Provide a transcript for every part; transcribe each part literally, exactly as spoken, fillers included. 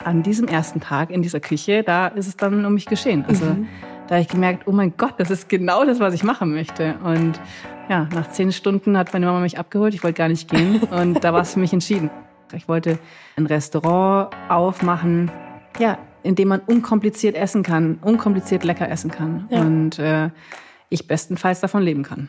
an diesem ersten Tag in dieser Küche, da ist es dann um mich geschehen. Also mhm. da habe ich gemerkt, oh mein Gott, das ist genau das, was ich machen möchte. Und ja, nach zehn Stunden hat meine Mama mich abgeholt. Ich wollte gar nicht gehen und da war es für mich entschieden. Ich wollte ein Restaurant aufmachen, ja, in dem man unkompliziert essen kann, unkompliziert lecker essen kann ja. und äh, ich bestenfalls davon leben kann.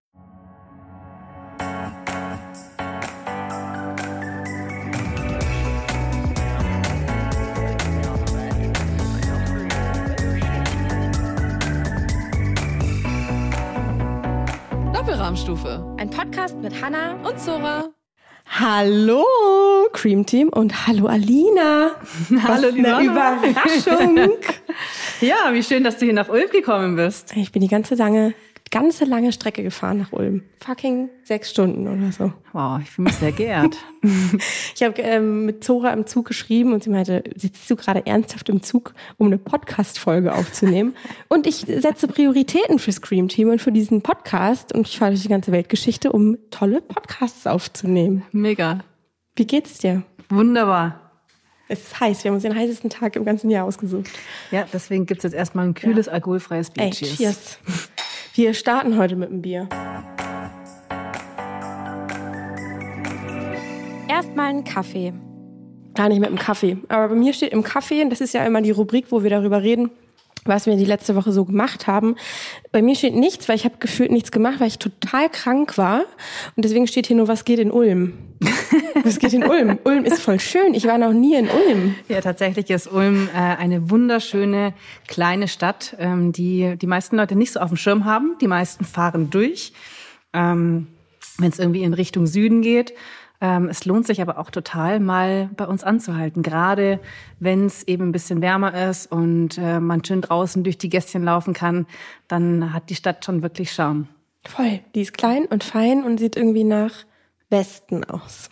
Doppelrahmstufe. Ein Podcast mit Hannah und Zora. Hallo Cream Team und hallo Alina. Hallo Was eine Überraschung. Ja, wie schön, dass du hier nach Ulm gekommen bist. Ich bin die ganze lange, ganze lange Strecke gefahren nach Ulm. Fucking sechs Stunden oder so. Wow, ich fühle mich sehr geehrt. Ich habe ähm, mit Zora im Zug geschrieben und sie meinte, sitzt du gerade ernsthaft im Zug, um eine Podcast-Folge aufzunehmen? Und ich setze Prioritäten fürs Cream Team und für diesen Podcast und ich fahre durch die ganze Weltgeschichte, um tolle Podcasts aufzunehmen. Mega. Wie geht's dir? Wunderbar. Es ist heiß, wir haben uns den heißesten Tag im ganzen Jahr ausgesucht. Ja, deswegen gibt's jetzt erstmal ein kühles, ja. alkoholfreies Bier. Ey, cheers. cheers. Wir starten heute mit dem Bier. Erstmal einen Kaffee. Gar nicht mit dem Kaffee. Aber bei mir steht im Kaffee, und das ist ja immer die Rubrik, wo wir darüber reden, was wir die letzte Woche so gemacht haben. Bei mir steht nichts, weil ich habe gefühlt nichts gemacht, weil ich total krank war. Und deswegen steht hier nur, was geht in Ulm? Was geht in Ulm? Ulm ist voll schön. Ich war noch nie in Ulm. Ja, tatsächlich ist Ulm äh, eine wunderschöne kleine Stadt, ähm, die die meisten Leute nicht so auf dem Schirm haben. Die meisten fahren durch, ähm, wenn es irgendwie in Richtung Süden geht. Ähm, es lohnt sich aber auch total, mal bei uns anzuhalten. Gerade wenn es eben ein bisschen wärmer ist und äh, man schön draußen durch die Gässchen laufen kann, dann hat die Stadt schon wirklich Charme. Voll. Die ist klein und fein und sieht irgendwie nach Westen aus.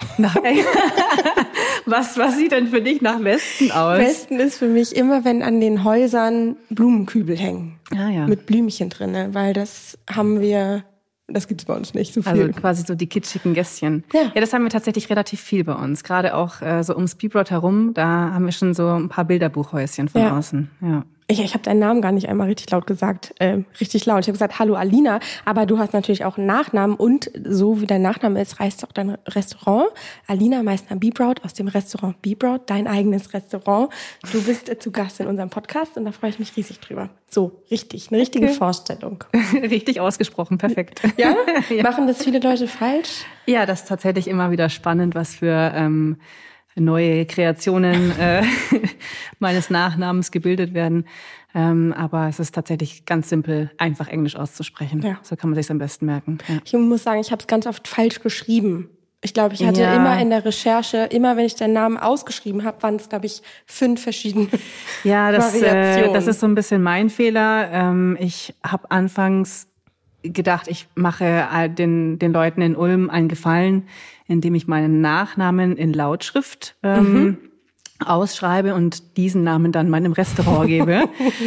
was, was sieht denn für dich nach Westen aus? Westen ist für mich immer, wenn an den Häusern Blumenkübel hängen. Ah, ja. Mit Blümchen drin, weil das haben wir... Das gibt's bei uns nicht so viel. Also quasi so die kitschigen Gässchen. Ja. ja, das haben wir tatsächlich relativ viel bei uns. Gerade auch äh, so ums Speedboat herum, da haben wir schon so ein paar Bilderbuchhäuschen von ja. außen. Ja. Ich, ich habe deinen Namen gar nicht einmal richtig laut gesagt. Äh, richtig laut. Ich habe gesagt, hallo Alina, aber du hast natürlich auch einen Nachnamen und so wie dein Nachname ist, heißt auch dein Restaurant. Alina Meissner-Biebraut aus dem Restaurant Biebraut, dein eigenes Restaurant. Du bist äh, zu Gast in unserem Podcast und da freue ich mich riesig drüber. So, richtig, eine richtige okay. Vorstellung. Richtig ausgesprochen, perfekt. Ja? ja? Machen das viele Leute falsch? Ja, das ist tatsächlich immer wieder spannend, was für ähm, neue Kreationen äh, meines Nachnamens gebildet werden. Ähm, aber es ist tatsächlich ganz simpel, einfach Englisch auszusprechen. Ja. So kann man sich am besten merken. Ja. Ich muss sagen, ich habe es ganz oft falsch geschrieben. Ich glaube, ich hatte ja. immer in der Recherche, immer wenn ich den Namen ausgeschrieben habe, waren es, glaube ich, fünf verschiedene ja, das, Variationen. Äh, das ist so ein bisschen mein Fehler. Ähm, ich habe anfangs gedacht, ich mache den, den Leuten in Ulm einen Gefallen, indem ich meinen Nachnamen in Lautschrift ähm, mhm. ausschreibe und diesen Namen dann meinem Restaurant gebe.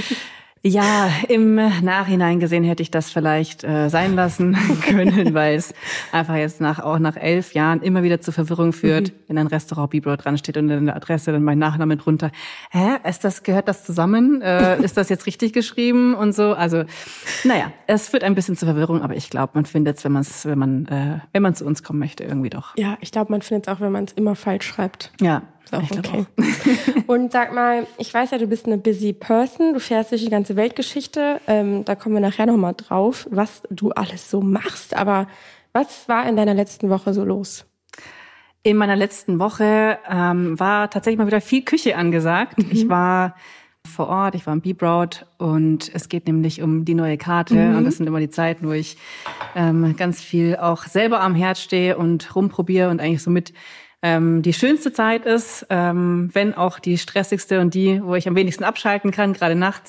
Ja, im Nachhinein gesehen hätte ich das vielleicht äh, sein lassen können, weil es einfach jetzt nach auch nach elf Jahren immer wieder zur Verwirrung führt, mhm. wenn ein Restaurant Biebraut dran steht und in der Adresse dann mein Nachname drunter. Hä, ist das gehört das zusammen? Äh, ist das jetzt richtig geschrieben und so? Also, naja, es führt ein bisschen zur Verwirrung, aber ich glaube, man findet es, wenn man es, wenn man, äh, wenn man zu uns kommen möchte, irgendwie doch. Ja, ich glaube, man findet es auch, wenn man es immer falsch schreibt. Ja. Ist auch okay. Auch. Und sag mal, ich weiß ja, du bist eine busy person, du fährst durch die ganze Weltgeschichte, ähm, da kommen wir nachher nochmal drauf, was du alles so machst, aber was war in deiner letzten Woche so los? In meiner letzten Woche ähm, war tatsächlich mal wieder viel Küche angesagt. Mhm. Ich war vor Ort, ich war im Biebraut und es geht nämlich um die neue Karte mhm. und das sind immer die Zeiten, wo ich ähm, ganz viel auch selber am Herd stehe und rumprobiere und eigentlich so mit ähm, die schönste Zeit ist, ähm, wenn auch die stressigste und die, wo ich am wenigsten abschalten kann, gerade nachts.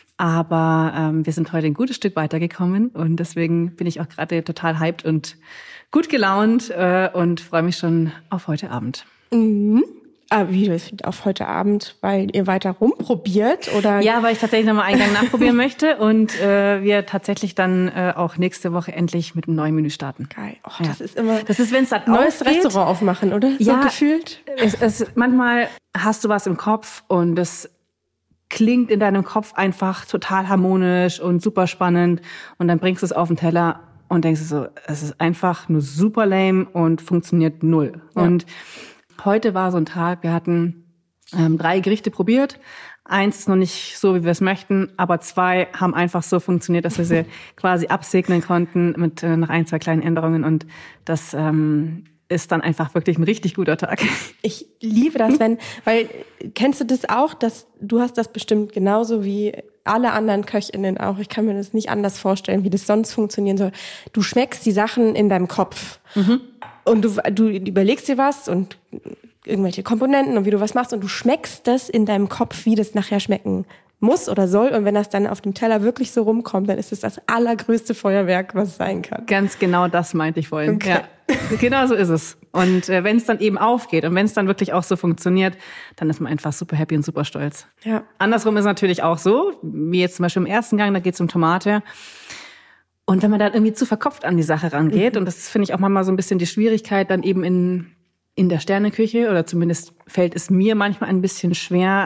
Aber ähm, wir sind heute ein gutes Stück weitergekommen und deswegen bin ich auch gerade total hyped und gut gelaunt äh, und freue mich schon auf heute Abend. Mhm. Ah, wie auf heute Abend, weil ihr weiter rumprobiert, oder? Ja, weil ich tatsächlich nochmal einen Gang nachprobieren möchte und äh, wir tatsächlich dann äh, auch nächste Woche endlich mit einem neuen Menü starten. Geil. Oh, ja. das ist immer. Das ist, wenn es dann neues aufgeht, Restaurant aufmachen, oder? Ja, so gefühlt. Es, es, manchmal hast du was im Kopf und es klingt in deinem Kopf einfach total harmonisch und super spannend und dann bringst du es auf den Teller und denkst so, es ist einfach nur super lame und funktioniert null. Ja. Und heute war so ein Tag, wir hatten ähm, drei Gerichte probiert. Eins ist noch nicht so, wie wir es möchten, aber zwei haben einfach so funktioniert, dass wir sie quasi absegnen konnten mit äh, noch ein, zwei kleinen Änderungen. Und das ähm, ist dann einfach wirklich ein richtig guter Tag. Ich liebe das, wenn, weil, kennst du das auch, dass du hast das bestimmt genauso wie alle anderen KöchInnen auch. Ich kann mir das nicht anders vorstellen, wie das sonst funktionieren soll. Du schmeckst die Sachen in deinem Kopf. Mhm. Und du, du überlegst dir was und irgendwelche Komponenten und wie du was machst und du schmeckst das in deinem Kopf, wie das nachher schmecken muss oder soll. Und wenn das dann auf dem Teller wirklich so rumkommt, dann ist es das allergrößte Feuerwerk, was es sein kann. Ganz genau das meinte ich vorhin. Okay. Ja, genau so ist es. Und äh, wenn es dann eben aufgeht und wenn es dann wirklich auch so funktioniert, dann ist man einfach super happy und super stolz. Ja. Andersrum ist natürlich auch so, wie jetzt zum Beispiel im ersten Gang, da geht es um Tomate. Und wenn man dann irgendwie zu verkopft an die Sache rangeht, mhm. und das finde ich auch manchmal so ein bisschen die Schwierigkeit, dann eben in, in der Sterneküche, oder zumindest fällt es mir manchmal ein bisschen schwer,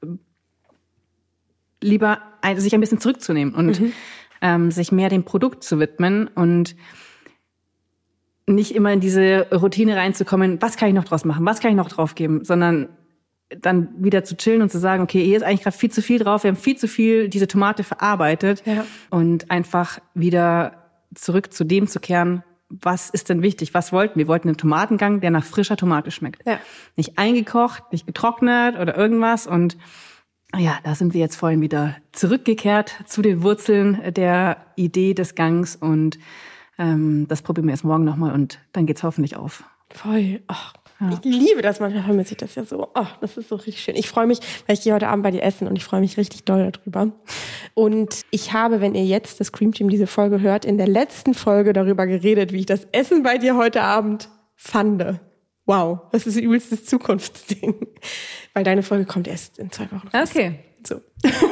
lieber ein, sich ein bisschen zurückzunehmen und mhm. ähm, sich mehr dem Produkt zu widmen und nicht immer in diese Routine reinzukommen, was kann ich noch draus machen, was kann ich noch drauf geben, sondern dann wieder zu chillen und zu sagen, okay, hier ist eigentlich gerade viel zu viel drauf, wir haben viel zu viel diese Tomate verarbeitet, ja. und einfach wieder zurück zu dem zu kehren, was ist denn wichtig, was wollten wir? Wir wollten einen Tomatengang, der nach frischer Tomate schmeckt. Ja. Nicht eingekocht, nicht getrocknet oder irgendwas. Und ja, da sind wir jetzt vorhin wieder zurückgekehrt zu den Wurzeln der Idee des Gangs und ähm, das probieren wir erst morgen nochmal und dann geht's hoffentlich auf. Voll. Ach. Ja. Ich liebe das, manchmal vermisse ich das ja so. Oh, das ist so richtig schön. Ich freue mich, weil ich gehe heute Abend bei dir essen und ich freue mich richtig doll darüber. Und ich habe, wenn ihr jetzt das Cream Team diese Folge hört, in der letzten Folge darüber geredet, wie ich das Essen bei dir heute Abend fand. Wow, das ist ein übelstes Zukunftsding. Weil deine Folge kommt erst in zwei Wochen raus. Okay. So.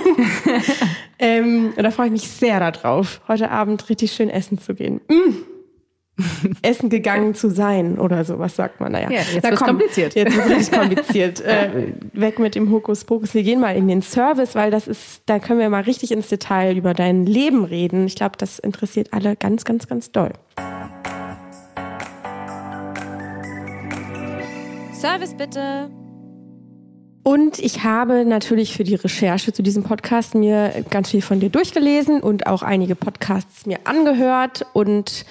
ähm, und da freue ich mich sehr darauf, heute Abend richtig schön essen zu gehen. Mm. Essen gegangen zu sein oder so, was sagt man? Naja, ja, jetzt wird's kompliziert. Jetzt wird's richtig kompliziert. äh, weg mit dem Hokuspokus. Wir gehen mal in den Service, weil das ist, da können wir mal richtig ins Detail über dein Leben reden. Ich glaube, das interessiert alle ganz, ganz, ganz doll. Service bitte. Und ich habe natürlich für die Recherche zu diesem Podcast mir ganz viel von dir durchgelesen und auch einige Podcasts mir angehört und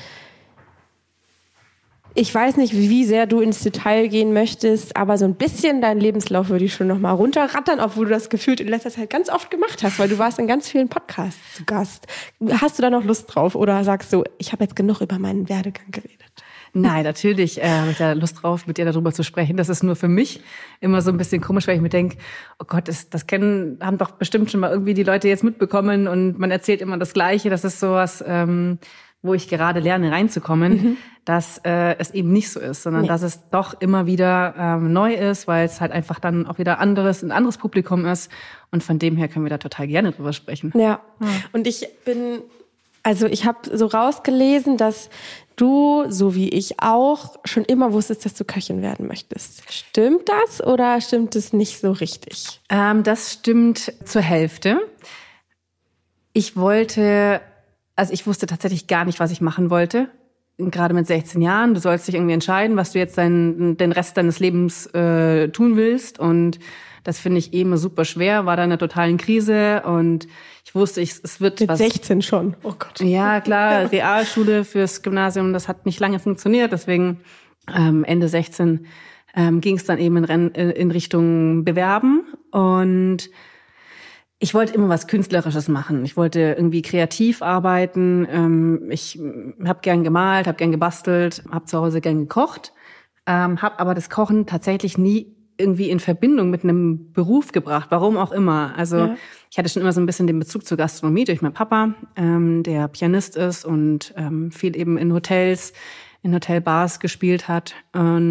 ich weiß nicht, wie sehr du ins Detail gehen möchtest, aber so ein bisschen deinen Lebenslauf würde ich schon noch mal runterrattern, obwohl du das gefühlt in letzter Zeit ganz oft gemacht hast, weil du warst in ganz vielen Podcasts zu Gast. Hast du da noch Lust drauf oder sagst du, ich habe jetzt genug über meinen Werdegang geredet? Nein, natürlich äh, habe ich da Lust drauf, mit dir darüber zu sprechen. Das ist nur für mich immer so ein bisschen komisch, weil ich mir denke, oh Gott, das, das kennen, haben doch bestimmt schon mal irgendwie die Leute jetzt mitbekommen und man erzählt immer das Gleiche. Das ist sowas, ähm, wo ich gerade lerne reinzukommen, mhm. dass äh, es eben nicht so ist, sondern nee. dass es doch immer wieder ähm, neu ist, weil es halt einfach dann auch wieder anderes, ein anderes Publikum ist. Und von dem her können wir da total gerne drüber sprechen. Ja, ja. Und ich bin, also ich habe so rausgelesen, dass du, so wie ich auch, schon immer wusstest, dass du Köchin werden möchtest. Stimmt das oder stimmt es nicht so richtig? Ähm, das stimmt zur Hälfte. Ich wollte... Also ich wusste tatsächlich gar nicht, was ich machen wollte. Gerade mit sechzehn Jahren. Du sollst dich irgendwie entscheiden, was du jetzt dein, den Rest deines Lebens äh, tun willst. Und das finde ich eben super schwer. War da in einer totalen Krise. Und ich wusste, ich, es wird mit was... Mit sechzehn schon? Oh Gott. Ja, klar. Realschule fürs Gymnasium, das hat nicht lange funktioniert. Deswegen ähm, Ende sechzehn ähm, ging es dann eben in, in Richtung Bewerben. Und... Ich wollte immer was Künstlerisches machen. Ich wollte irgendwie kreativ arbeiten. Ich habe gern gemalt, habe gern gebastelt, habe zu Hause gern gekocht, habe aber das Kochen tatsächlich nie irgendwie in Verbindung mit einem Beruf gebracht, warum auch immer. Also ja. ich hatte schon immer so ein bisschen den Bezug zur Gastronomie durch meinen Papa, der Pianist ist und viel eben in Hotels, in Hotelbars gespielt hat. Und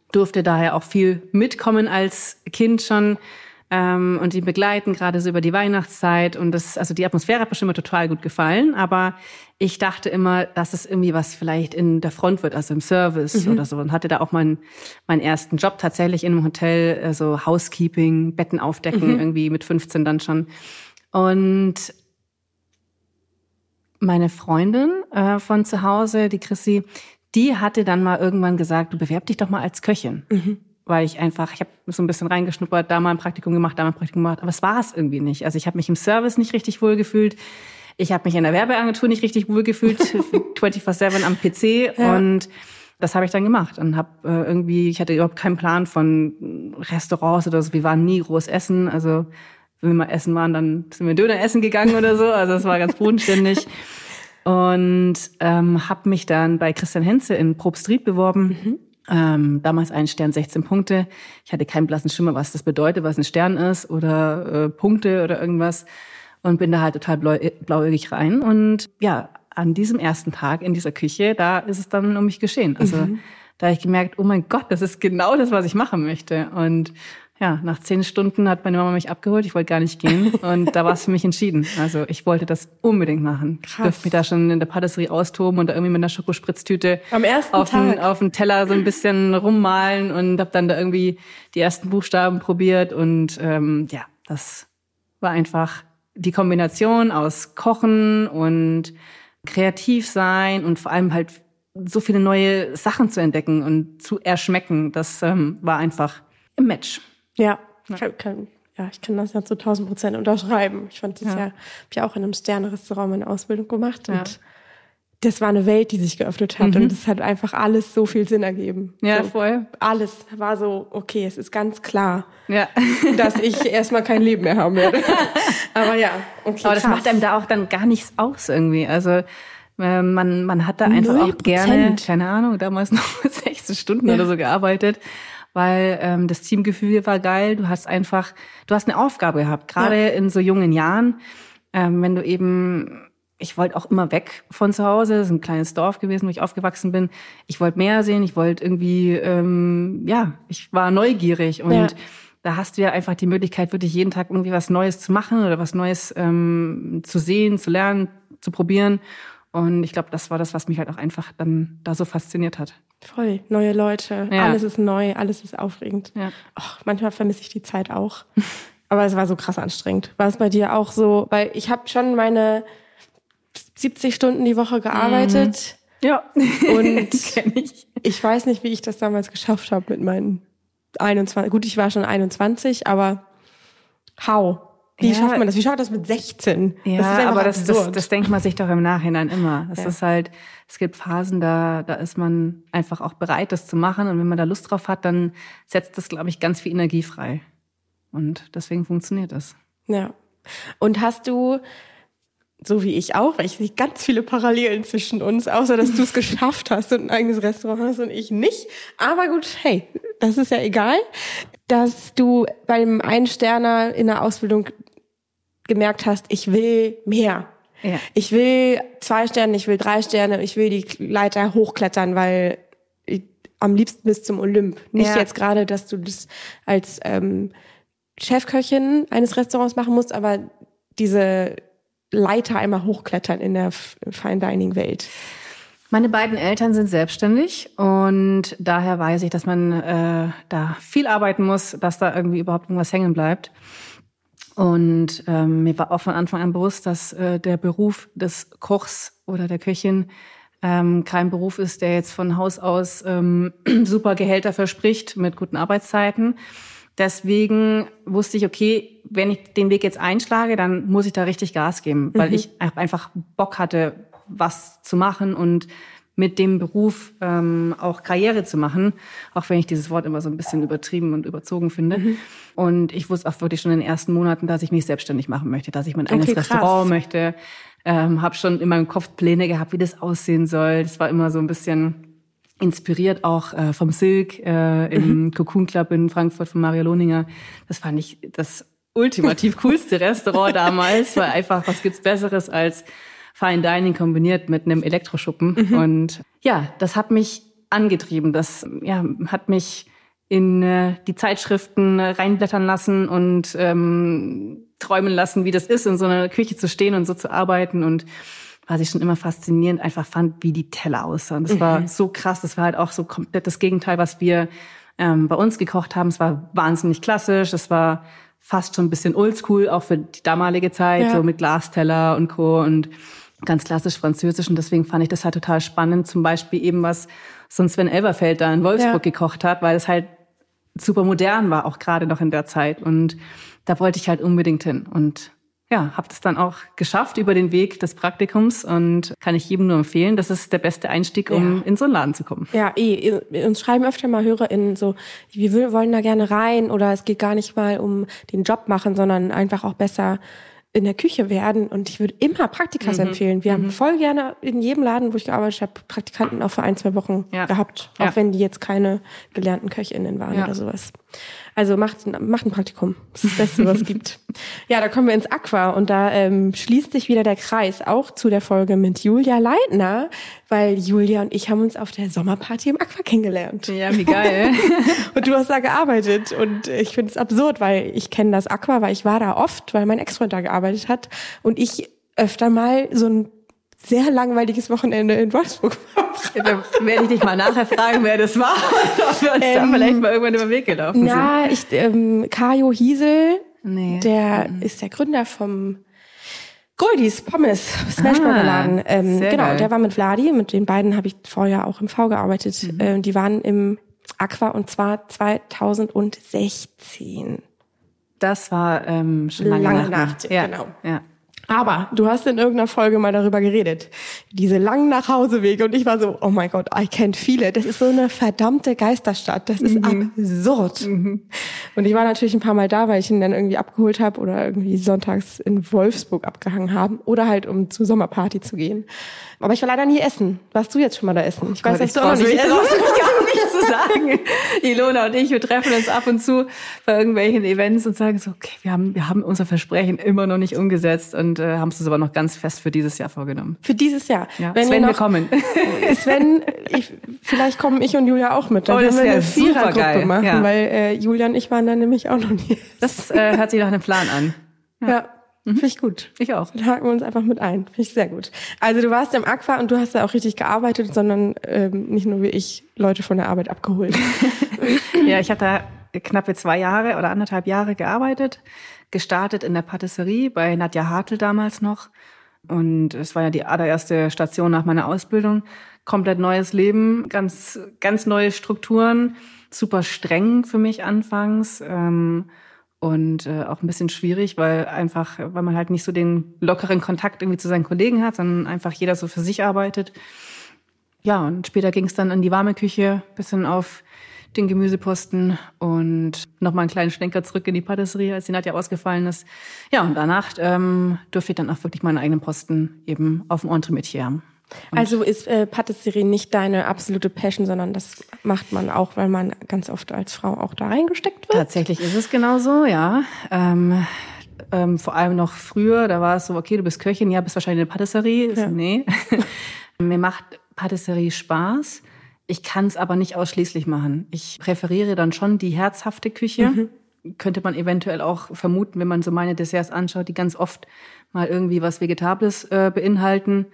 durfte daher auch viel mitkommen als Kind schon ähm, und ihn begleiten, gerade so über die Weihnachtszeit. Und das, also die Atmosphäre hat mir schon immer total gut gefallen. Aber ich dachte immer, dass es irgendwie was vielleicht in der Front wird, also im Service mhm. oder so. Und hatte da auch meinen meinen ersten Job tatsächlich in einem Hotel, also Housekeeping, Betten aufdecken, mhm. irgendwie mit fünfzehn dann schon. Und meine Freundin äh, von zu Hause, die Chrissy, die hatte dann mal irgendwann gesagt, du bewerb dich doch mal als Köchin. Mhm. Weil ich einfach, ich habe so ein bisschen reingeschnuppert, da mal ein Praktikum gemacht, da mal ein Praktikum gemacht. Aber es war es irgendwie nicht. Also ich habe mich im Service nicht richtig wohlgefühlt. Ich habe mich in der Werbeagentur nicht richtig wohlgefühlt, vierundzwanzig sieben am P C. Ja. Und das habe ich dann gemacht. Und habe äh, irgendwie, ich hatte überhaupt keinen Plan von Restaurants oder so. Wir waren nie groß essen. Also wenn wir mal essen waren, dann sind wir Döner essen gegangen oder so. Also das war ganz bodenständig. Und ähm, habe mich dann bei Christian Henze in Probst-Ried beworben. Mhm. Ähm, damals ein Stern, sechzehn Punkte. Ich hatte keinen blassen Schimmer, was das bedeutet, was ein Stern ist oder äh, Punkte oder irgendwas. Und bin da halt total blau, blauäugig rein. Und ja, an diesem ersten Tag in dieser Küche, da ist es dann um mich geschehen. Also mhm. da habe ich gemerkt, oh mein Gott, das ist genau das, was ich machen möchte. Und ja, nach zehn Stunden hat meine Mama mich abgeholt. Ich wollte gar nicht gehen. Und da war es für mich entschieden. Also ich wollte das unbedingt machen. Krass. Ich durfte mich da schon in der Patisserie austoben und da irgendwie mit einer Schokospritztüte am ersten auf Tag den, auf den Teller so ein bisschen rummalen und habe dann da irgendwie die ersten Buchstaben probiert. Und ähm, ja, das war einfach die Kombination aus Kochen und kreativ sein und vor allem halt so viele neue Sachen zu entdecken und zu erschmecken. Das ähm, war einfach ein Match. Ja, ja. Kann, kann, ja, ich kann das ja zu tausend Prozent unterschreiben. Ich fand das ja, ja habe ja auch in einem Sterne-Restaurant meine Ausbildung gemacht ja. und das war eine Welt, die sich geöffnet hat mhm. und es hat einfach alles so viel Sinn ergeben. Ja, so, voll. Alles war so, okay, es ist ganz klar, ja. dass ich erstmal kein Leben mehr haben werde. Aber ja, okay. Aber das krass. Macht einem da auch dann gar nichts aus irgendwie. Also äh, man man hat da einfach null Prozent. Auch gerne, keine Ahnung, damals noch sechzehn Stunden ja. oder so gearbeitet. Weil ähm, das Teamgefühl war geil. Du hast einfach, du hast eine Aufgabe gehabt, gerade ja. in so jungen Jahren, ähm, wenn du eben, ich wollte auch immer weg von zu Hause, das ist ein kleines Dorf gewesen, wo ich aufgewachsen bin. Ich wollte mehr sehen, ich wollte irgendwie, ähm, ja, ich war neugierig und ja. da hast du ja einfach die Möglichkeit, wirklich jeden Tag irgendwie was Neues zu machen oder was Neues ähm, zu sehen, zu lernen, zu probieren. Und ich glaube, das war das, was mich halt auch einfach dann da so fasziniert hat. Voll, neue Leute, ja. alles ist neu, alles ist aufregend. Ja. Och, manchmal vermisse ich die Zeit auch. Aber es war so krass anstrengend. War es bei dir auch so? Weil ich habe schon meine siebzig Stunden die Woche gearbeitet. Mhm. Ja, und kenn ich. Ich weiß nicht, wie ich das damals geschafft habe mit meinen einundzwanzig. Gut, ich war schon einundzwanzig, aber how? Wie ja. schafft man das? Wie schafft man das mit sechzehn? Ja, das ist aber das, das, das denkt man sich doch im Nachhinein immer. Es ja. ist halt, es gibt Phasen, da, da ist man einfach auch bereit, das zu machen. Und wenn man da Lust drauf hat, dann setzt das, glaube ich, ganz viel Energie frei. Und deswegen funktioniert das. Ja. Und hast du, so wie ich auch, weil ich sehe ganz viele Parallelen zwischen uns, außer dass du es geschafft hast und ein eigenes Restaurant hast und ich nicht. Aber gut, hey, das ist ja egal, dass du beim Ein-Sterner in der Ausbildung gemerkt hast, ich will mehr. Ja. Ich will zwei Sterne, ich will drei Sterne, ich will die Leiter hochklettern, weil ich, am liebsten bis zum Olymp. Nicht ja. jetzt gerade, dass du das als ähm, Chefköchin eines Restaurants machen musst, aber diese Leiter einmal hochklettern in der Fine Dining Welt. Meine beiden Eltern sind selbstständig und daher weiß ich, dass man äh, da viel arbeiten muss, dass da irgendwie überhaupt irgendwas hängen bleibt. Und ähm, mir war auch von Anfang an bewusst, dass äh, der Beruf des Kochs oder der Köchin ähm, kein Beruf ist, der jetzt von Haus aus ähm, super Gehälter verspricht mit guten Arbeitszeiten. Deswegen wusste ich, okay, wenn ich den Weg jetzt einschlage, dann muss ich da richtig Gas geben, weil mhm. ich einfach Bock hatte, was zu machen und mit dem Beruf ähm, auch Karriere zu machen, auch wenn ich dieses Wort immer so ein bisschen übertrieben und überzogen finde. Mhm. Und ich wusste auch wirklich schon in den ersten Monaten, dass ich mich selbstständig machen möchte, dass ich mein eigenes okay, Restaurant möchte. Ähm, habe schon in meinem Kopf Pläne gehabt, wie das aussehen soll. Das war immer so ein bisschen inspiriert auch äh, vom Silk äh, im mhm. Cocoon Club in Frankfurt von Mario Lohninger. Das fand ich das ultimativ coolste Restaurant damals, weil einfach, was gibt's Besseres als Fine Dining kombiniert mit einem Elektroschuppen. Mhm. Und ja, das hat mich angetrieben. Das ja, hat mich in äh, die Zeitschriften reinblättern lassen und ähm, träumen lassen, wie das ist, in so einer Küche zu stehen und so zu arbeiten. Und was ich schon immer faszinierend einfach fand, wie die Teller aussahen. Das mhm. war so krass. Das war halt auch so komplett das Gegenteil, was wir ähm, bei uns gekocht haben. Es war wahnsinnig klassisch. Es war fast schon ein bisschen oldschool, auch für die damalige Zeit, ja. so mit Glasteller und Co. und ganz klassisch französisch. Und deswegen fand ich das halt total spannend. Zum Beispiel eben, was so ein Sven Elverfeld da in Wolfsburg ja. gekocht hat, weil es halt super modern war, auch gerade noch in der Zeit. Und da wollte ich halt unbedingt hin. Und ja, habe das dann auch geschafft über den Weg des Praktikums und kann ich jedem nur empfehlen. Das ist der beste Einstieg, um ja. in so einen Laden zu kommen. Ja, eh. Uns schreiben öfter mal HörerInnen so, wir wollen da gerne rein oder es geht gar nicht mal um den Job machen, sondern einfach auch besser in der Küche werden. Und ich würde immer Praktikas mhm. empfehlen. Wir mhm. haben voll gerne in jedem Laden, wo ich gearbeitet habe, Praktikanten auch für ein, zwei Wochen ja. gehabt. Auch ja. wenn die jetzt keine gelernten KöchInnen waren ja. oder sowas. Also macht, macht ein Praktikum. Das ist das Beste, was es gibt. Ja, da kommen wir ins Aqua und da ähm, schließt sich wieder der Kreis, auch zu der Folge mit Julia Leitner, weil Julia und ich haben uns auf der Sommerparty im Aqua kennengelernt. Ja, wie geil. Und du hast da gearbeitet und ich finde es absurd, weil ich kenne das Aqua, weil ich war da oft, weil mein Ex-Freund da gearbeitet hat und ich öfter mal so ein sehr langweiliges Wochenende in Wolfsburg ja, dann werde ich dich mal nachher fragen, wer das war. Ob wir uns ähm, da vielleicht mal irgendwann über den Weg gelaufen sind. Ja, ich, ähm, Kajo Hiesel, nee. der mhm. ist der Gründer vom Goldies Pommes Smashburger-Laden. Ah, ähm, genau, geil. der war mit Vladi, mit den beiden habe ich vorher auch im V gearbeitet. Mhm. Ähm, die waren im Aqua und zwar zweitausendsechzehn. Das war ähm, schon lange, lange nach, nach, ja, genau. Ja. Aber du hast in irgendeiner Folge mal darüber geredet. Diese langen Nachhausewege. Und ich war so, oh mein Gott, I can't feel it. Das ist so eine verdammte Geisterstadt. Das ist mhm. absurd. Mhm. Und ich war natürlich ein paar Mal da, weil ich ihn dann irgendwie abgeholt habe oder irgendwie sonntags in Wolfsburg abgehangen haben. Oder halt, um zur Sommerparty zu gehen. Aber ich war leider nie essen. Warst du jetzt schon mal da essen? Ich oh weiß, Gott, dass du auch noch nicht essen. Ich gar nichts zu sagen. Ilona und ich, wir treffen uns ab und zu bei irgendwelchen Events und sagen so, okay, wir haben, wir haben unser Versprechen immer noch nicht umgesetzt und äh, haben es uns aber noch ganz fest für dieses Jahr vorgenommen. Für dieses Jahr? Ja. Wenn Sven, wir, wir kommen. Sven, ich, vielleicht kommen ich und Julia auch mit. Dann oh, das können wir eine Vierergruppe Vierergruppe machen, ja. weil äh, Julia und ich waren dann nämlich auch noch nie. Das äh, hört sich nach einem Plan an. Ja. ja. Mhm. Finde ich gut. Ich auch. Dann haken wir uns einfach mit ein. Finde ich sehr gut. Also du warst im Aqua und du hast da auch richtig gearbeitet, sondern ähm, nicht nur wie ich Leute von der Arbeit abgeholt. Ja, ich habe da knappe zwei Jahre oder anderthalb Jahre gearbeitet. Gestartet in der Patisserie bei Nadja Hartl damals noch. Und es war ja die allererste Station nach meiner Ausbildung. Komplett neues Leben, ganz ganz neue Strukturen. Super streng für mich anfangs. Ähm, Und äh, auch ein bisschen schwierig, weil einfach, weil man halt nicht so den lockeren Kontakt irgendwie zu seinen Kollegen hat, sondern einfach jeder so für sich arbeitet. Ja, und später ging es dann in die warme Küche, bisschen auf den Gemüseposten und nochmal einen kleinen Schlenker zurück in die Patisserie, als die Nadja ausgefallen ist. Ja, und danach ähm, durfte ich dann auch wirklich meinen eigenen Posten eben auf dem Entremetier haben. Und also ist äh, Patisserie nicht deine absolute Passion, sondern das macht man auch, weil man ganz oft als Frau auch da reingesteckt wird? Tatsächlich ist es genauso, ja. Ähm, ähm, vor allem noch früher, da war es so, okay, du bist Köchin, ja, bist wahrscheinlich eine Patisserie. Ja. Nee. Mir macht Patisserie Spaß. Ich kann es aber nicht ausschließlich machen. Ich präferiere dann schon die herzhafte Küche. Mhm. Könnte man eventuell auch vermuten, wenn man so meine Desserts anschaut, die ganz oft mal irgendwie was Vegetables äh, beinhalten.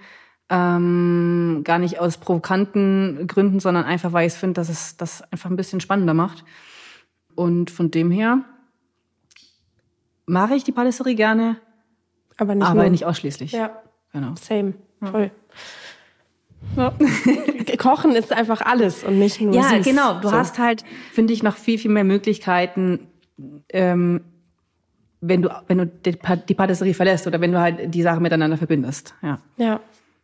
Ähm, gar nicht aus provokanten Gründen, sondern einfach, weil ich finde, dass es das einfach ein bisschen spannender macht. Und von dem her mache ich die Patisserie gerne, aber nicht, aber nur. nicht ausschließlich. Ja, genau. Same, voll. Ja. Kochen ist einfach alles und nicht nur ja, süß. genau. Du so. hast halt, finde ich, noch viel, viel mehr Möglichkeiten, ähm, wenn du, wenn du die, die Patisserie verlässt oder wenn du halt die Sachen miteinander verbindest. Ja. Ja.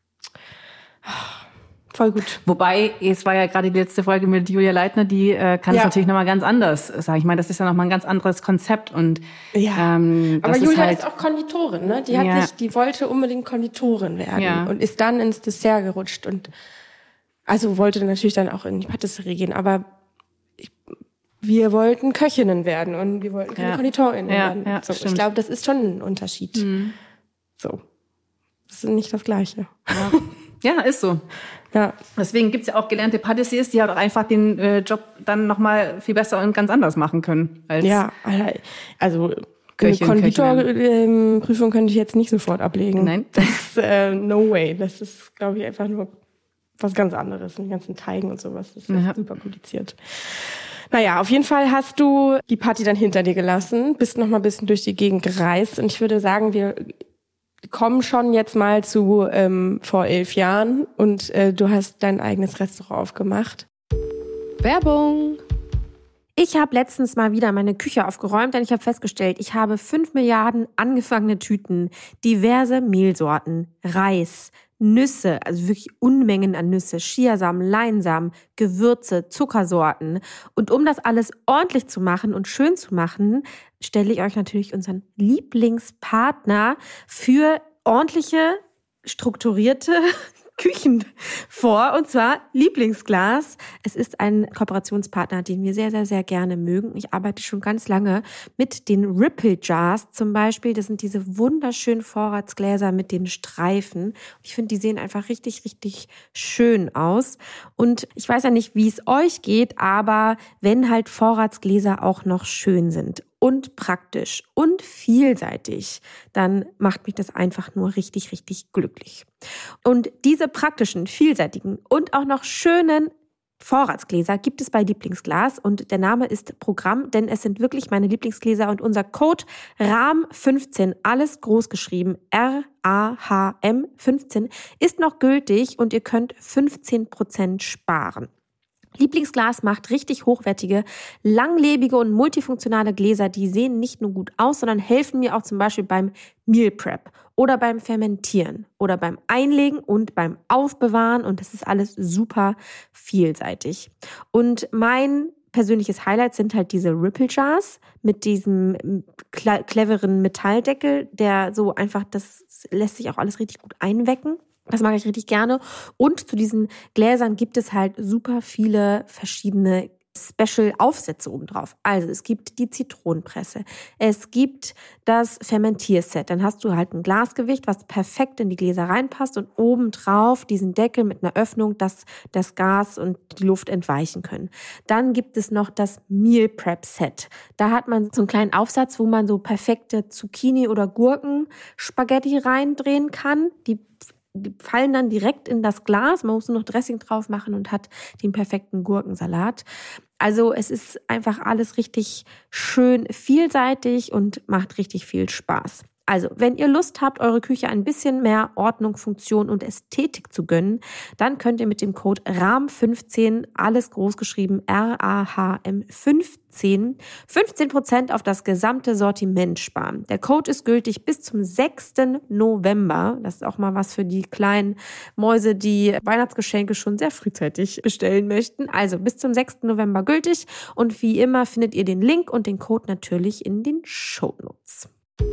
Voll gut. Wobei, es war ja gerade die letzte Folge mit Julia Leitner, die äh, kann es ja. natürlich nochmal ganz anders sagen. Ich meine, das ist ja nochmal ein ganz anderes Konzept. Und, ja. ähm, das aber Julia ist, halt, ist auch Konditorin, ne? Die hat ja. sich, die wollte unbedingt Konditorin werden ja. und ist dann ins Dessert gerutscht und also wollte natürlich dann auch in die Patisserie gehen, aber ich, wir wollten Köchinnen werden und wir wollten keine ja. Konditorinnen ja. werden. Ja, so, ich glaube, das ist schon ein Unterschied. Mhm. So. Das ist nicht das Gleiche. Ja. Ja, ist so. Ja. Deswegen gibt's ja auch gelernte Patissiers, die halt auch einfach den äh, Job dann nochmal viel besser und ganz anders machen können. Als ja, also Köchin, eine Konditorprüfung könnte ich jetzt nicht sofort ablegen. Nein. Das, äh, no way. Das ist, glaube ich, einfach nur was ganz anderes. Die ganzen Teigen und sowas. Das ist ja. super kompliziert. Naja, auf jeden Fall hast du die Party dann hinter dir gelassen, bist noch mal ein bisschen durch die Gegend gereist. Und ich würde sagen, wir kommen schon jetzt mal zu ähm, vor elf Jahren und äh, du hast dein eigenes Restaurant aufgemacht. Werbung. Ich habe letztens mal wieder meine Küche aufgeräumt, denn ich habe festgestellt, ich habe fünf Milliarden angefangene Tüten, diverse Mehlsorten, Reis, Nüsse, also wirklich Unmengen an Nüsse, Chiasamen, Leinsamen, Gewürze, Zuckersorten. Und um das alles ordentlich zu machen und schön zu machen, stelle ich euch natürlich unseren Lieblingspartner für ordentliche, strukturierte Küchen vor, und zwar Lieblingsglas. Es ist ein Kooperationspartner, den wir sehr, sehr, sehr gerne mögen. Ich arbeite schon ganz lange mit den Ripple Jars zum Beispiel. Das sind diese wunderschönen Vorratsgläser mit den Streifen. Ich finde, die sehen einfach richtig, richtig schön aus. Und ich weiß ja nicht, wie es euch geht, aber wenn halt Vorratsgläser auch noch schön sind und praktisch und vielseitig, dann macht mich das einfach nur richtig, richtig glücklich. Und diese praktischen, vielseitigen und auch noch schönen Vorratsgläser gibt es bei Lieblingsglas und der Name ist Programm, denn es sind wirklich meine Lieblingsgläser und unser Code R A H M fünfzehn, alles groß geschrieben, R A H M fünfzehn, ist noch gültig und ihr könnt fünfzehn Prozent sparen. Lieblingsglas macht richtig hochwertige, langlebige und multifunktionale Gläser, die sehen nicht nur gut aus, sondern helfen mir auch zum Beispiel beim Meal Prep oder beim Fermentieren oder beim Einlegen und beim Aufbewahren, und das ist alles super vielseitig. Und mein persönliches Highlight sind halt diese Ripple Jars mit diesem cle- cleveren Metalldeckel, der so einfach, das lässt sich auch alles richtig gut einwecken. Das mag ich richtig gerne. Und zu diesen Gläsern gibt es halt super viele verschiedene Special-Aufsätze obendrauf. Also es gibt die Zitronenpresse, es gibt das Fermentierset. Dann hast du halt ein Glasgewicht, was perfekt in die Gläser reinpasst, und obendrauf diesen Deckel mit einer Öffnung, dass das Gas und die Luft entweichen können. Dann gibt es noch das Meal Prep Set. Da hat man so einen kleinen Aufsatz, wo man so perfekte Zucchini- oder Gurken-Spaghetti reindrehen kann. Die Die fallen dann direkt in das Glas. Man muss nur noch Dressing drauf machen und hat den perfekten Gurkensalat. Also es ist einfach alles richtig schön vielseitig und macht richtig viel Spaß. Also, wenn ihr Lust habt, eure Küche ein bisschen mehr Ordnung, Funktion und Ästhetik zu gönnen, dann könnt ihr mit dem Code R A H M fünfzehn, alles groß geschrieben, R A H M fünfzehn, fünfzehn Prozent auf das gesamte Sortiment sparen. Der Code ist gültig bis zum sechsten November. Das ist auch mal was für die kleinen Mäuse, die Weihnachtsgeschenke schon sehr frühzeitig bestellen möchten. Also bis zum sechsten November gültig. Und wie immer findet ihr den Link und den Code natürlich in den Shownotes.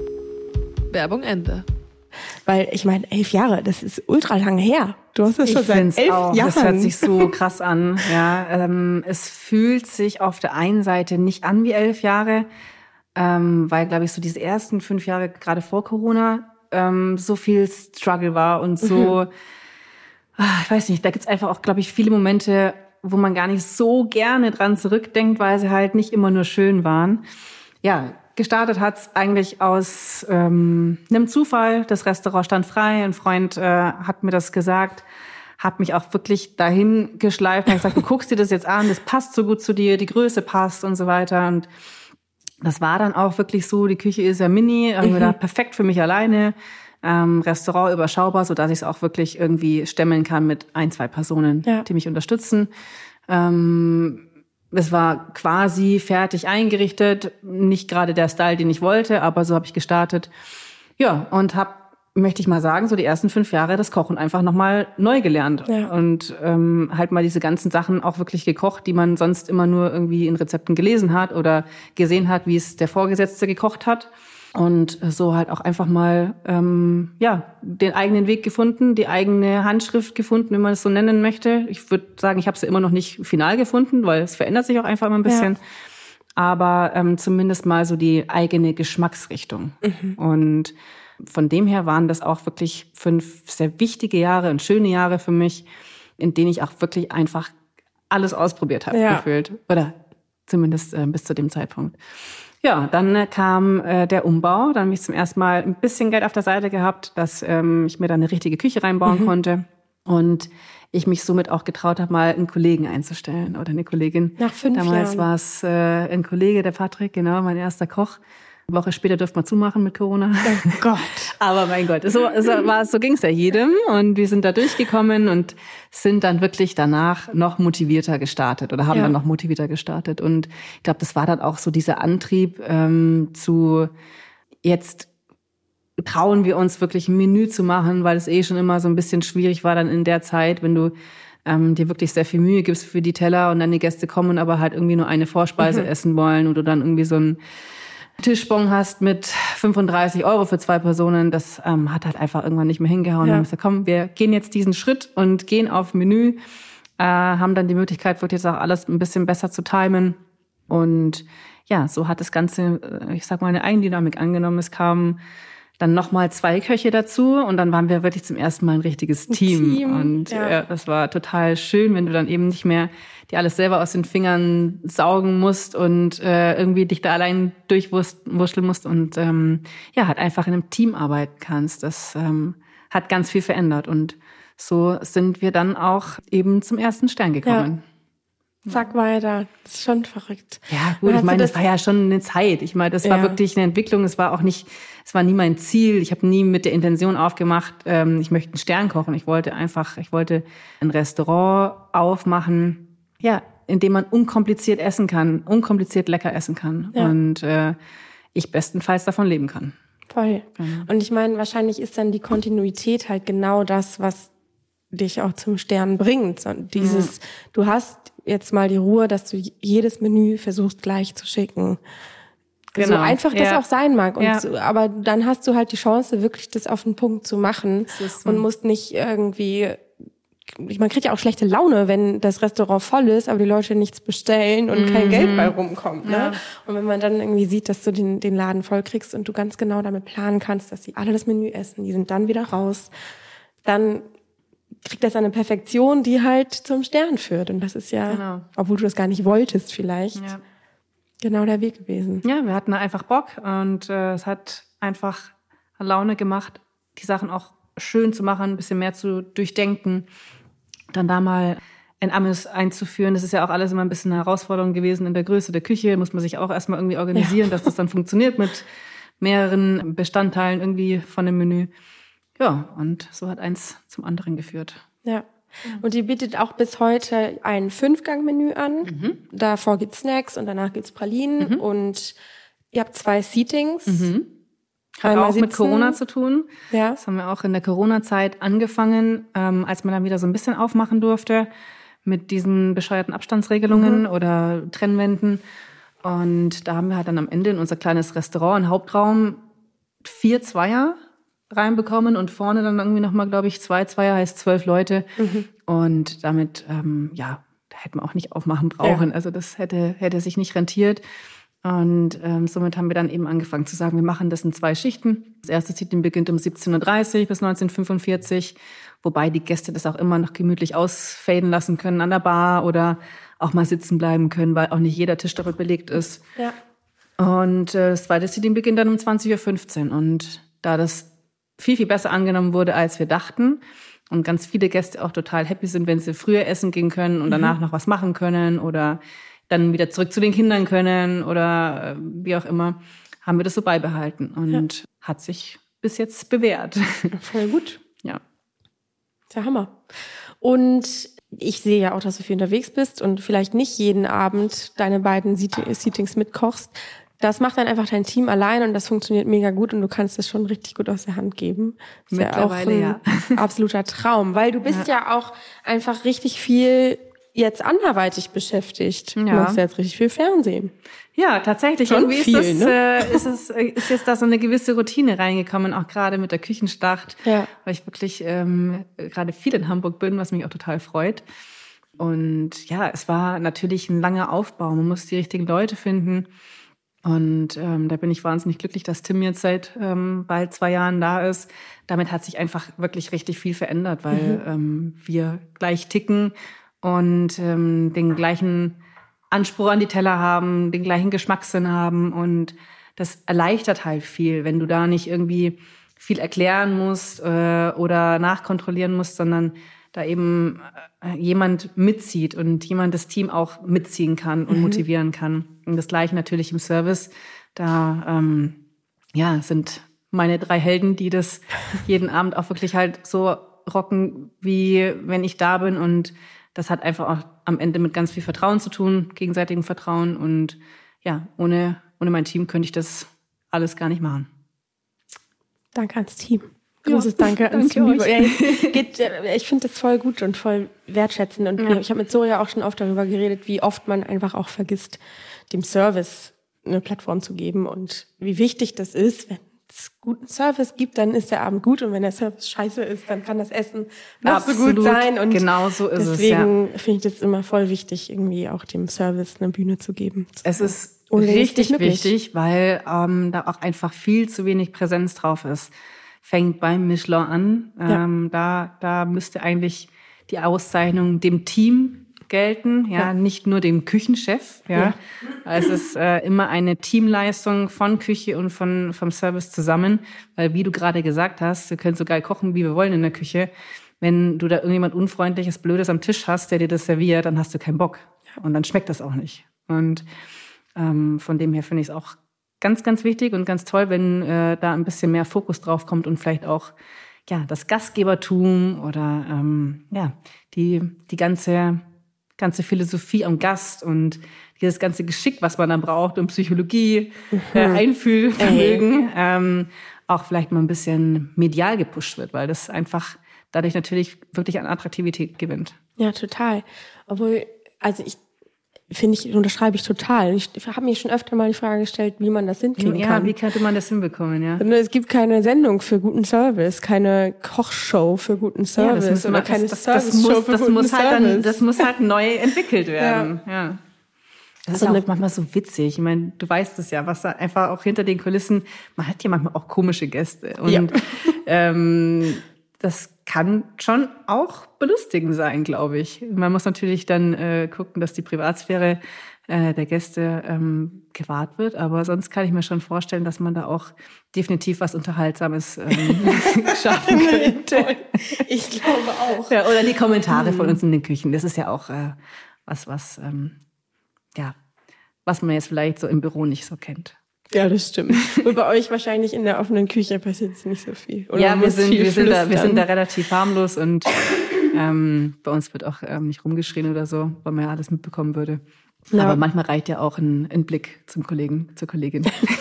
Werbung Ende. Weil ich meine, elf Jahre, das ist ultra lange her. Du hast das schon Ich seit find's elf auch. Jahren. Das hört sich so krass an. Ja, ähm, es fühlt sich auf der einen Seite nicht an wie elf Jahre, ähm, weil, glaube ich, so diese ersten fünf Jahre, gerade vor Corona, ähm, so viel Struggle war und so, mhm. ach, ich weiß nicht, da gibt's einfach auch, glaube ich, viele Momente, wo man gar nicht so gerne dran zurückdenkt, weil sie halt nicht immer nur schön waren. Ja, gestartet hat's eigentlich aus ähm, einem Zufall. Das Restaurant stand frei. Ein Freund äh, hat mir das gesagt, hat mich auch wirklich dahin geschleift und hat gesagt, du guckst dir das jetzt an, das passt so gut zu dir, die Größe passt und so weiter. Und das war dann auch wirklich so. Die Küche ist ja mini, habe ich mir gedacht, perfekt für mich alleine. Ähm, Restaurant überschaubar, so dass ich es auch wirklich irgendwie stemmen kann mit ein, zwei Personen, ja, die mich unterstützen. Ähm, Es war quasi fertig eingerichtet, nicht gerade der Style, den ich wollte, aber so habe ich gestartet. Ja, und habe, möchte ich mal sagen, so die ersten fünf Jahre das Kochen einfach nochmal neu gelernt. Ja. Und ähm, halt mal diese ganzen Sachen auch wirklich gekocht, die man sonst immer nur irgendwie in Rezepten gelesen hat oder gesehen hat, wie es der Vorgesetzte gekocht hat. Und so halt auch einfach mal ähm, ja den eigenen Weg gefunden, die eigene Handschrift gefunden, wenn man es so nennen möchte. Ich würde sagen, ich habe sie immer noch nicht final gefunden, weil es verändert sich auch einfach immer ein bisschen. Ja. aber ähm, zumindest mal so die eigene Geschmacksrichtung. Mhm. Und von dem her waren das auch wirklich fünf sehr wichtige Jahre und schöne Jahre für mich, in denen ich auch wirklich einfach alles ausprobiert habe, ja. gefühlt. Oder zumindest äh, bis zu dem Zeitpunkt. Ja, dann äh, kam äh, der Umbau. Dann habe ich zum ersten Mal ein bisschen Geld auf der Seite gehabt, dass ähm, ich mir da eine richtige Küche reinbauen mhm. konnte. Und ich mich somit auch getraut habe, mal einen Kollegen einzustellen oder eine Kollegin. Nach fünf Damals Jahren. war es äh, ein Kollege, der Patrick, genau, mein erster Koch. Eine Woche später durfte man zumachen mit Corona. Oh Gott. Aber mein Gott, so, so, war, so ging es ja jedem. Und wir sind da durchgekommen und sind dann wirklich danach noch motivierter gestartet oder haben ja. dann noch motivierter gestartet. Und ich glaube, das war dann auch so dieser Antrieb ähm, zu jetzt trauen wir uns wirklich ein Menü zu machen, weil es eh schon immer so ein bisschen schwierig war dann in der Zeit, wenn du ähm, dir wirklich sehr viel Mühe gibst für die Teller und dann die Gäste kommen, aber halt irgendwie nur eine Vorspeise mhm. essen wollen und du dann irgendwie so ein Tischbon hast mit fünfunddreißig Euro für zwei Personen, das ähm, hat halt einfach irgendwann nicht mehr hingehauen. Ja. Dann haben wir gesagt, komm, wir gehen jetzt diesen Schritt und gehen auf Menü, äh, haben dann die Möglichkeit, wirklich jetzt auch alles ein bisschen besser zu timen. Und ja, so hat das Ganze, ich sag mal, eine Eigendynamik angenommen. Es kamen dann nochmal zwei Köche dazu und dann waren wir wirklich zum ersten Mal ein richtiges Team. Team und ja. Ja, das war total schön, wenn du dann eben nicht mehr dir alles selber aus den Fingern saugen musst und äh, irgendwie dich da allein durchwurschteln musst und ähm, ja, halt einfach in einem Team arbeiten kannst. Das ähm, hat ganz viel verändert und so sind wir dann auch eben zum ersten Stern gekommen. Ja. Zack, weiter. Das ist schon verrückt. Ja, gut, ich meine, das, das war ja schon eine Zeit. Ich meine, das ja. war wirklich eine Entwicklung. Es war auch nicht, es war nie mein Ziel. Ich habe nie mit der Intention aufgemacht, ähm, ich möchte einen Stern kochen. Ich wollte einfach, ich wollte ein Restaurant aufmachen, ja, in dem man unkompliziert essen kann, unkompliziert lecker essen kann. Ja. Und äh, ich bestenfalls davon leben kann. Voll. Genau. Und ich meine, wahrscheinlich ist dann die Kontinuität halt genau das, was dich auch zum Stern bringt. Und dieses, ja. du hast jetzt mal die Ruhe, dass du jedes Menü versuchst gleich zu schicken. Genau. So einfach das ja. auch sein mag. Und ja. so, aber dann hast du halt die Chance, wirklich das auf den Punkt zu machen so. Und musst nicht irgendwie, man kriegt ja auch schlechte Laune, wenn das Restaurant voll ist, aber die Leute nichts bestellen und mhm. kein Geld bei rumkommt. Ne? Ja. Und wenn man dann irgendwie sieht, dass du den, den Laden voll kriegst und du ganz genau damit planen kannst, dass sie alle das Menü essen, die sind dann wieder raus, dann kriegt das eine Perfektion, die halt zum Stern führt. Und das ist ja, genau. obwohl du das gar nicht wolltest vielleicht, ja. genau der Weg gewesen. Ja, wir hatten da einfach Bock und äh, es hat einfach Laune gemacht, die Sachen auch schön zu machen, ein bisschen mehr zu durchdenken. Dann da mal ein Amüs einzuführen, das ist ja auch alles immer ein bisschen eine Herausforderung gewesen in der Größe der Küche. Muss man sich auch erstmal irgendwie organisieren, ja. dass das dann funktioniert mit mehreren Bestandteilen irgendwie von dem Menü. Ja, und so hat eins zum anderen geführt. Ja. Und ihr bietet auch bis heute ein Fünf-Gang-Menü an. Mhm. Davor gibt's Snacks und danach gibt's Pralinen. Mhm. Und ihr habt zwei Seatings. Mhm. Hat Einmal auch sitzen. Mit Corona zu tun. Ja. Das haben wir auch in der Corona-Zeit angefangen, ähm, als man dann wieder so ein bisschen aufmachen durfte mit diesen bescheuerten Abstandsregelungen mhm. oder Trennwänden. Und da haben wir halt dann am Ende in unser kleines Restaurant, einen Hauptraum, vier Zweier reinbekommen und vorne dann irgendwie nochmal, glaube ich, zwei Zweier, heißt zwölf Leute. Mhm. Und damit, ähm, ja, da hätten wir auch nicht aufmachen brauchen. Ja. Also das hätte, hätte sich nicht rentiert. Und ähm, somit haben wir dann eben angefangen zu sagen, wir machen das in zwei Schichten. Das erste Seating beginnt um siebzehn Uhr dreißig bis neunzehn Uhr fünfundvierzig, wobei die Gäste das auch immer noch gemütlich ausfaden lassen können an der Bar oder auch mal sitzen bleiben können, weil auch nicht jeder Tisch damit belegt ist. Ja. Und äh, das zweite Seating beginnt dann um zwanzig Uhr fünfzehn. Und da das viel, viel besser angenommen wurde, als wir dachten. Und ganz viele Gäste auch total happy sind, wenn sie früher essen gehen können und danach mhm. noch was machen können oder dann wieder zurück zu den Kindern können oder äh, wie auch immer, haben wir das so beibehalten. Und ja. hat sich bis jetzt bewährt. Voll gut. Ja. Der Hammer. Und ich sehe ja auch, dass du viel unterwegs bist und vielleicht nicht jeden Abend deine beiden Seatings mitkochst. Das macht dann einfach dein Team allein und das funktioniert mega gut und du kannst es schon richtig gut aus der Hand geben. Das ist ja auch ein ja. absoluter Traum, weil du bist ja. ja auch einfach richtig viel jetzt anderweitig beschäftigt. Ja. Du machst ja jetzt richtig viel Fernsehen. Ja, tatsächlich. Schon Irgendwie viel, ist, das, ne? äh, ist, es, ist jetzt da so eine gewisse Routine reingekommen, auch gerade mit der Küchenstart, ja. weil ich wirklich ähm, gerade viel in Hamburg bin, was mich auch total freut. Und ja, es war natürlich ein langer Aufbau. Man muss die richtigen Leute finden. Und ähm, da bin ich wahnsinnig glücklich, dass Tim jetzt seit ähm, bald zwei Jahren da ist. Damit hat sich einfach wirklich richtig viel verändert, weil mhm. ähm, wir gleich ticken und ähm, den gleichen Anspruch an die Teller haben, den gleichen Geschmackssinn haben. Und das erleichtert halt viel, wenn du da nicht irgendwie viel erklären musst äh, oder nachkontrollieren musst, sondern da eben äh, jemand mitzieht und jemand das Team auch mitziehen kann und mhm. motivieren kann. Und das Gleiche natürlich im Service. Da ähm, ja, sind meine drei Helden, die das jeden Abend auch wirklich halt so rocken, wie wenn ich da bin. Und das hat einfach auch am Ende mit ganz viel Vertrauen zu tun, gegenseitigem Vertrauen. Und ja, ohne, ohne mein Team könnte ich das alles gar nicht machen. Danke ans Team. Großes ja, Danke ans Team. Ja, geht, ich finde das voll gut und voll wertschätzend. Und ja. ich habe mit Sorja auch schon oft darüber geredet, wie oft man einfach auch vergisst, dem Service eine Plattform zu geben und wie wichtig das ist. Wenn es guten Service gibt, dann ist der Abend gut. Und wenn der Service scheiße ist, dann kann das Essen noch so gut sein. Und genau so ist deswegen es, ja. finde ich das immer voll wichtig, irgendwie auch dem Service eine Bühne zu geben. Es ist richtig wichtig, weil ähm, da auch einfach viel zu wenig Präsenz drauf ist. Fängt beim Michelin an. Ja. Ähm, da, da müsste eigentlich die Auszeichnung dem Team gelten, ja, ja. nicht nur dem Küchenchef. Ja, ja. Also es ist äh, immer eine Teamleistung von Küche und von vom Service zusammen, weil wie du gerade gesagt hast, wir können so geil kochen, wie wir wollen in der Küche. Wenn du da irgendjemand Unfreundliches, Blödes am Tisch hast, der dir das serviert, dann hast du keinen Bock und dann schmeckt das auch nicht. Und ähm, von dem her finde ich es auch ganz, ganz wichtig und ganz toll, wenn äh, da ein bisschen mehr Fokus drauf kommt und vielleicht auch ja das Gastgebertum oder ähm, ja die die ganze ganze Philosophie am Gast und dieses ganze Geschick, was man dann braucht und Psychologie, mhm. äh, Einfühlvermögen, ähm, auch vielleicht mal ein bisschen medial gepusht wird, weil das einfach dadurch natürlich wirklich an Attraktivität gewinnt. Ja, total. Obwohl, also ich finde ich, unterschreibe ich total. Ich habe mir schon öfter mal die Frage gestellt, wie man das hinkriegen ja, kann. Ja, wie könnte man das hinbekommen, ja? Es gibt keine Sendung für guten Service, keine Kochshow für guten Service ja, das oder das, keine das, das, Service-Show muss, für das guten muss halt Service. Dann, das muss halt neu entwickelt werden, ja. ja. Das ist auch manchmal so witzig. Ich meine, du weißt es ja, was da einfach auch hinter den Kulissen, man hat ja manchmal auch komische Gäste. Und ja. ähm, das kann schon auch belustigend sein, glaube ich. Man muss natürlich dann äh, gucken, dass die Privatsphäre äh, der Gäste ähm, gewahrt wird. Aber sonst kann ich mir schon vorstellen, dass man da auch definitiv was Unterhaltsames ähm, schaffen könnte. Ich glaube auch. Ja, oder die Kommentare mhm. von uns in den Küchen. Das ist ja auch äh, was, was ähm, ja, was man jetzt vielleicht so im Büro nicht so kennt. Ja, das stimmt. Und bei euch wahrscheinlich in der offenen Küche passiert es nicht so viel. Oder ja, wir sind, wir, sind da, wir sind da relativ harmlos und ähm, bei uns wird auch ähm, nicht rumgeschrien oder so, weil man ja alles mitbekommen würde. Ja. Aber manchmal reicht ja auch ein, ein Blick zum Kollegen, zur Kollegin.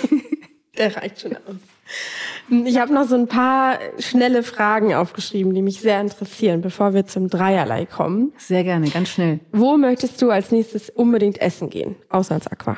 Der reicht schon aus. Ich habe noch so ein paar schnelle Fragen aufgeschrieben, die mich sehr interessieren, bevor wir zum Dreierlei kommen. Sehr gerne, ganz schnell. Wo möchtest du als nächstes unbedingt essen gehen, außer ins Aqua?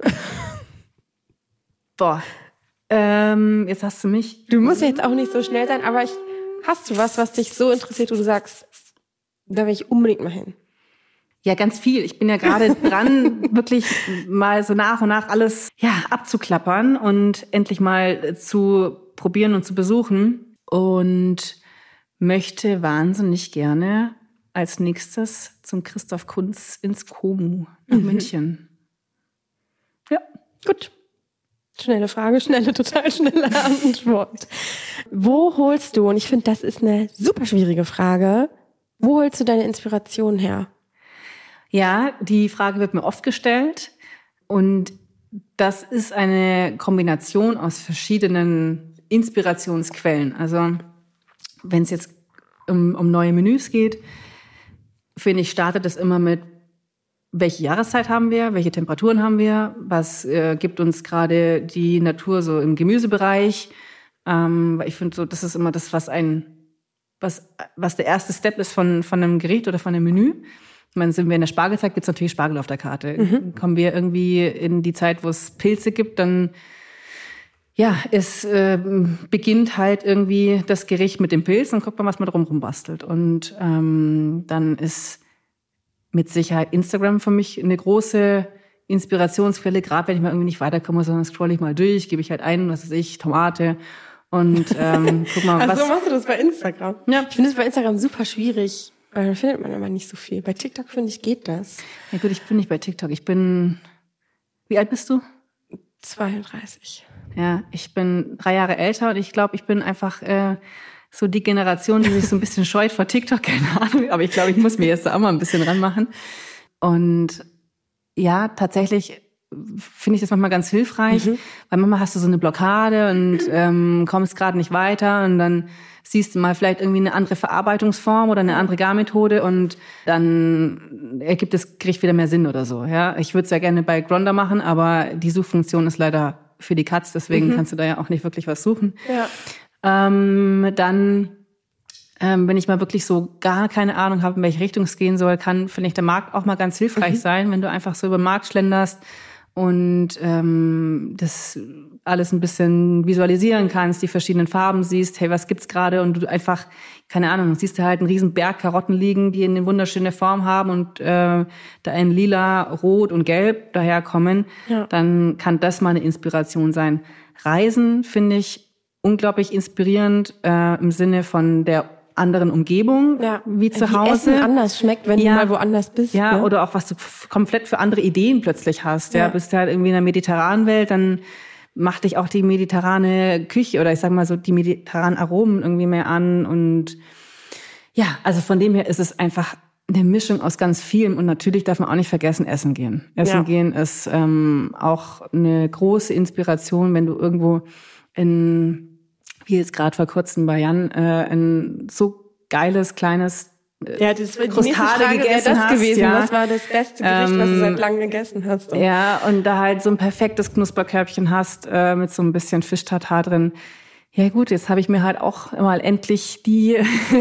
Boah, ähm, jetzt hast du mich... Du musst jetzt auch nicht so schnell sein, aber ich, hast du was, was dich so interessiert, wo du sagst, da will ich unbedingt mal hin? Ja, ganz viel. Ich bin ja gerade dran, wirklich mal so nach und nach alles ja abzuklappern und endlich mal zu probieren und zu besuchen. Und möchte wahnsinnig gerne als nächstes zum Christoph Kunz ins Komu nach mhm. München. Ja, gut. Schnelle Frage, schnelle, total schnelle Antwort. Wo holst du, und ich finde, das ist eine super schwierige Frage, wo holst du deine Inspiration her? Ja, die Frage wird mir oft gestellt und das ist eine Kombination aus verschiedenen Inspirationsquellen. Also wenn es jetzt um, um neue Menüs geht, finde ich, startet es immer mit, welche Jahreszeit haben wir, welche Temperaturen haben wir, was äh, gibt uns gerade die Natur so im Gemüsebereich. Ähm, ich finde so, das ist immer das, was ein, was, was der erste Step ist von, von einem Gericht oder von einem Menü. Ich meine, sind wir in der Spargelzeit, gibt es natürlich Spargel auf der Karte. Mhm. Kommen wir irgendwie in die Zeit, wo es Pilze gibt, dann ja, es äh, beginnt halt irgendwie das Gericht mit dem Pilz und guckt man, was man drum rumbastelt. Und ähm, dann ist mit Sicherheit Instagram für mich eine große Inspirationsquelle, gerade wenn ich mal irgendwie nicht weiterkomme, sondern scroll ich mal durch, gebe ich halt ein, was weiß ich, Tomate und ähm, guck mal, also was... so machst du das bei Instagram? Ja. Ich finde es bei Instagram super schwierig, weil da findet man aber nicht so viel. Bei TikTok, finde ich, geht das. Ja gut, ich bin nicht bei TikTok, ich bin... Wie alt bist du? zweiunddreißig. Ja, ich bin drei Jahre älter und ich glaube, ich bin einfach äh, so die Generation, die sich so ein bisschen scheut vor TikTok, keine Ahnung. Aber ich glaube, ich muss mir jetzt da auch mal ein bisschen ranmachen. Und ja, tatsächlich finde ich das manchmal ganz hilfreich, mhm. weil manchmal hast du so eine Blockade und ähm, kommst gerade nicht weiter und dann siehst du mal vielleicht irgendwie eine andere Verarbeitungsform oder eine andere Garmethode und dann ergibt das Gericht wieder mehr Sinn oder so. Ja, ich würde es ja gerne bei Grindr machen, aber die Suchfunktion ist leider für die Katz, deswegen mhm. kannst du da ja auch nicht wirklich was suchen. Ja. Ähm, dann, ähm, wenn ich mal wirklich so gar keine Ahnung habe, in welche Richtung es gehen soll, kann vielleicht der Markt auch mal ganz hilfreich mhm. sein, wenn du einfach so über den Markt schlenderst und ähm, das alles ein bisschen visualisieren kannst, die verschiedenen Farben siehst, hey, was gibt's gerade? Und du einfach, keine Ahnung, siehst du halt einen riesen Berg Karotten liegen, die eine wunderschöne Form haben und äh, da in lila, rot und gelb daherkommen, ja. dann kann das mal eine Inspiration sein. Reisen finde ich unglaublich inspirierend äh, im Sinne von der anderen Umgebung, ja. wie zu wie Hause. Essen anders schmeckt, wenn ja. du mal woanders bist. Ja, ne? Oder auch was du f- komplett für andere Ideen plötzlich hast. Ja, ja. bist du halt irgendwie in der mediterranen Welt, dann macht dich auch die mediterrane Küche oder ich sag mal so die mediterranen Aromen irgendwie mehr an. Und ja, also von dem her ist es einfach eine Mischung aus ganz vielem. Und natürlich darf man auch nicht vergessen, essen gehen. Essen ja. gehen ist ähm, auch eine große Inspiration, wenn du irgendwo in, wie jetzt gerade vor kurzem bei Jan, äh, ein so geiles, kleines Ja, das war die Krustade nächste Frage, gegessen wäre das hast, gewesen. ja. Was war das beste Gericht, ähm, was du seit langem gegessen hast? Und ja, und da halt so ein perfektes Knusperkörbchen hast äh, mit so ein bisschen Fischtartar drin. Ja gut, jetzt habe ich mir halt auch mal endlich die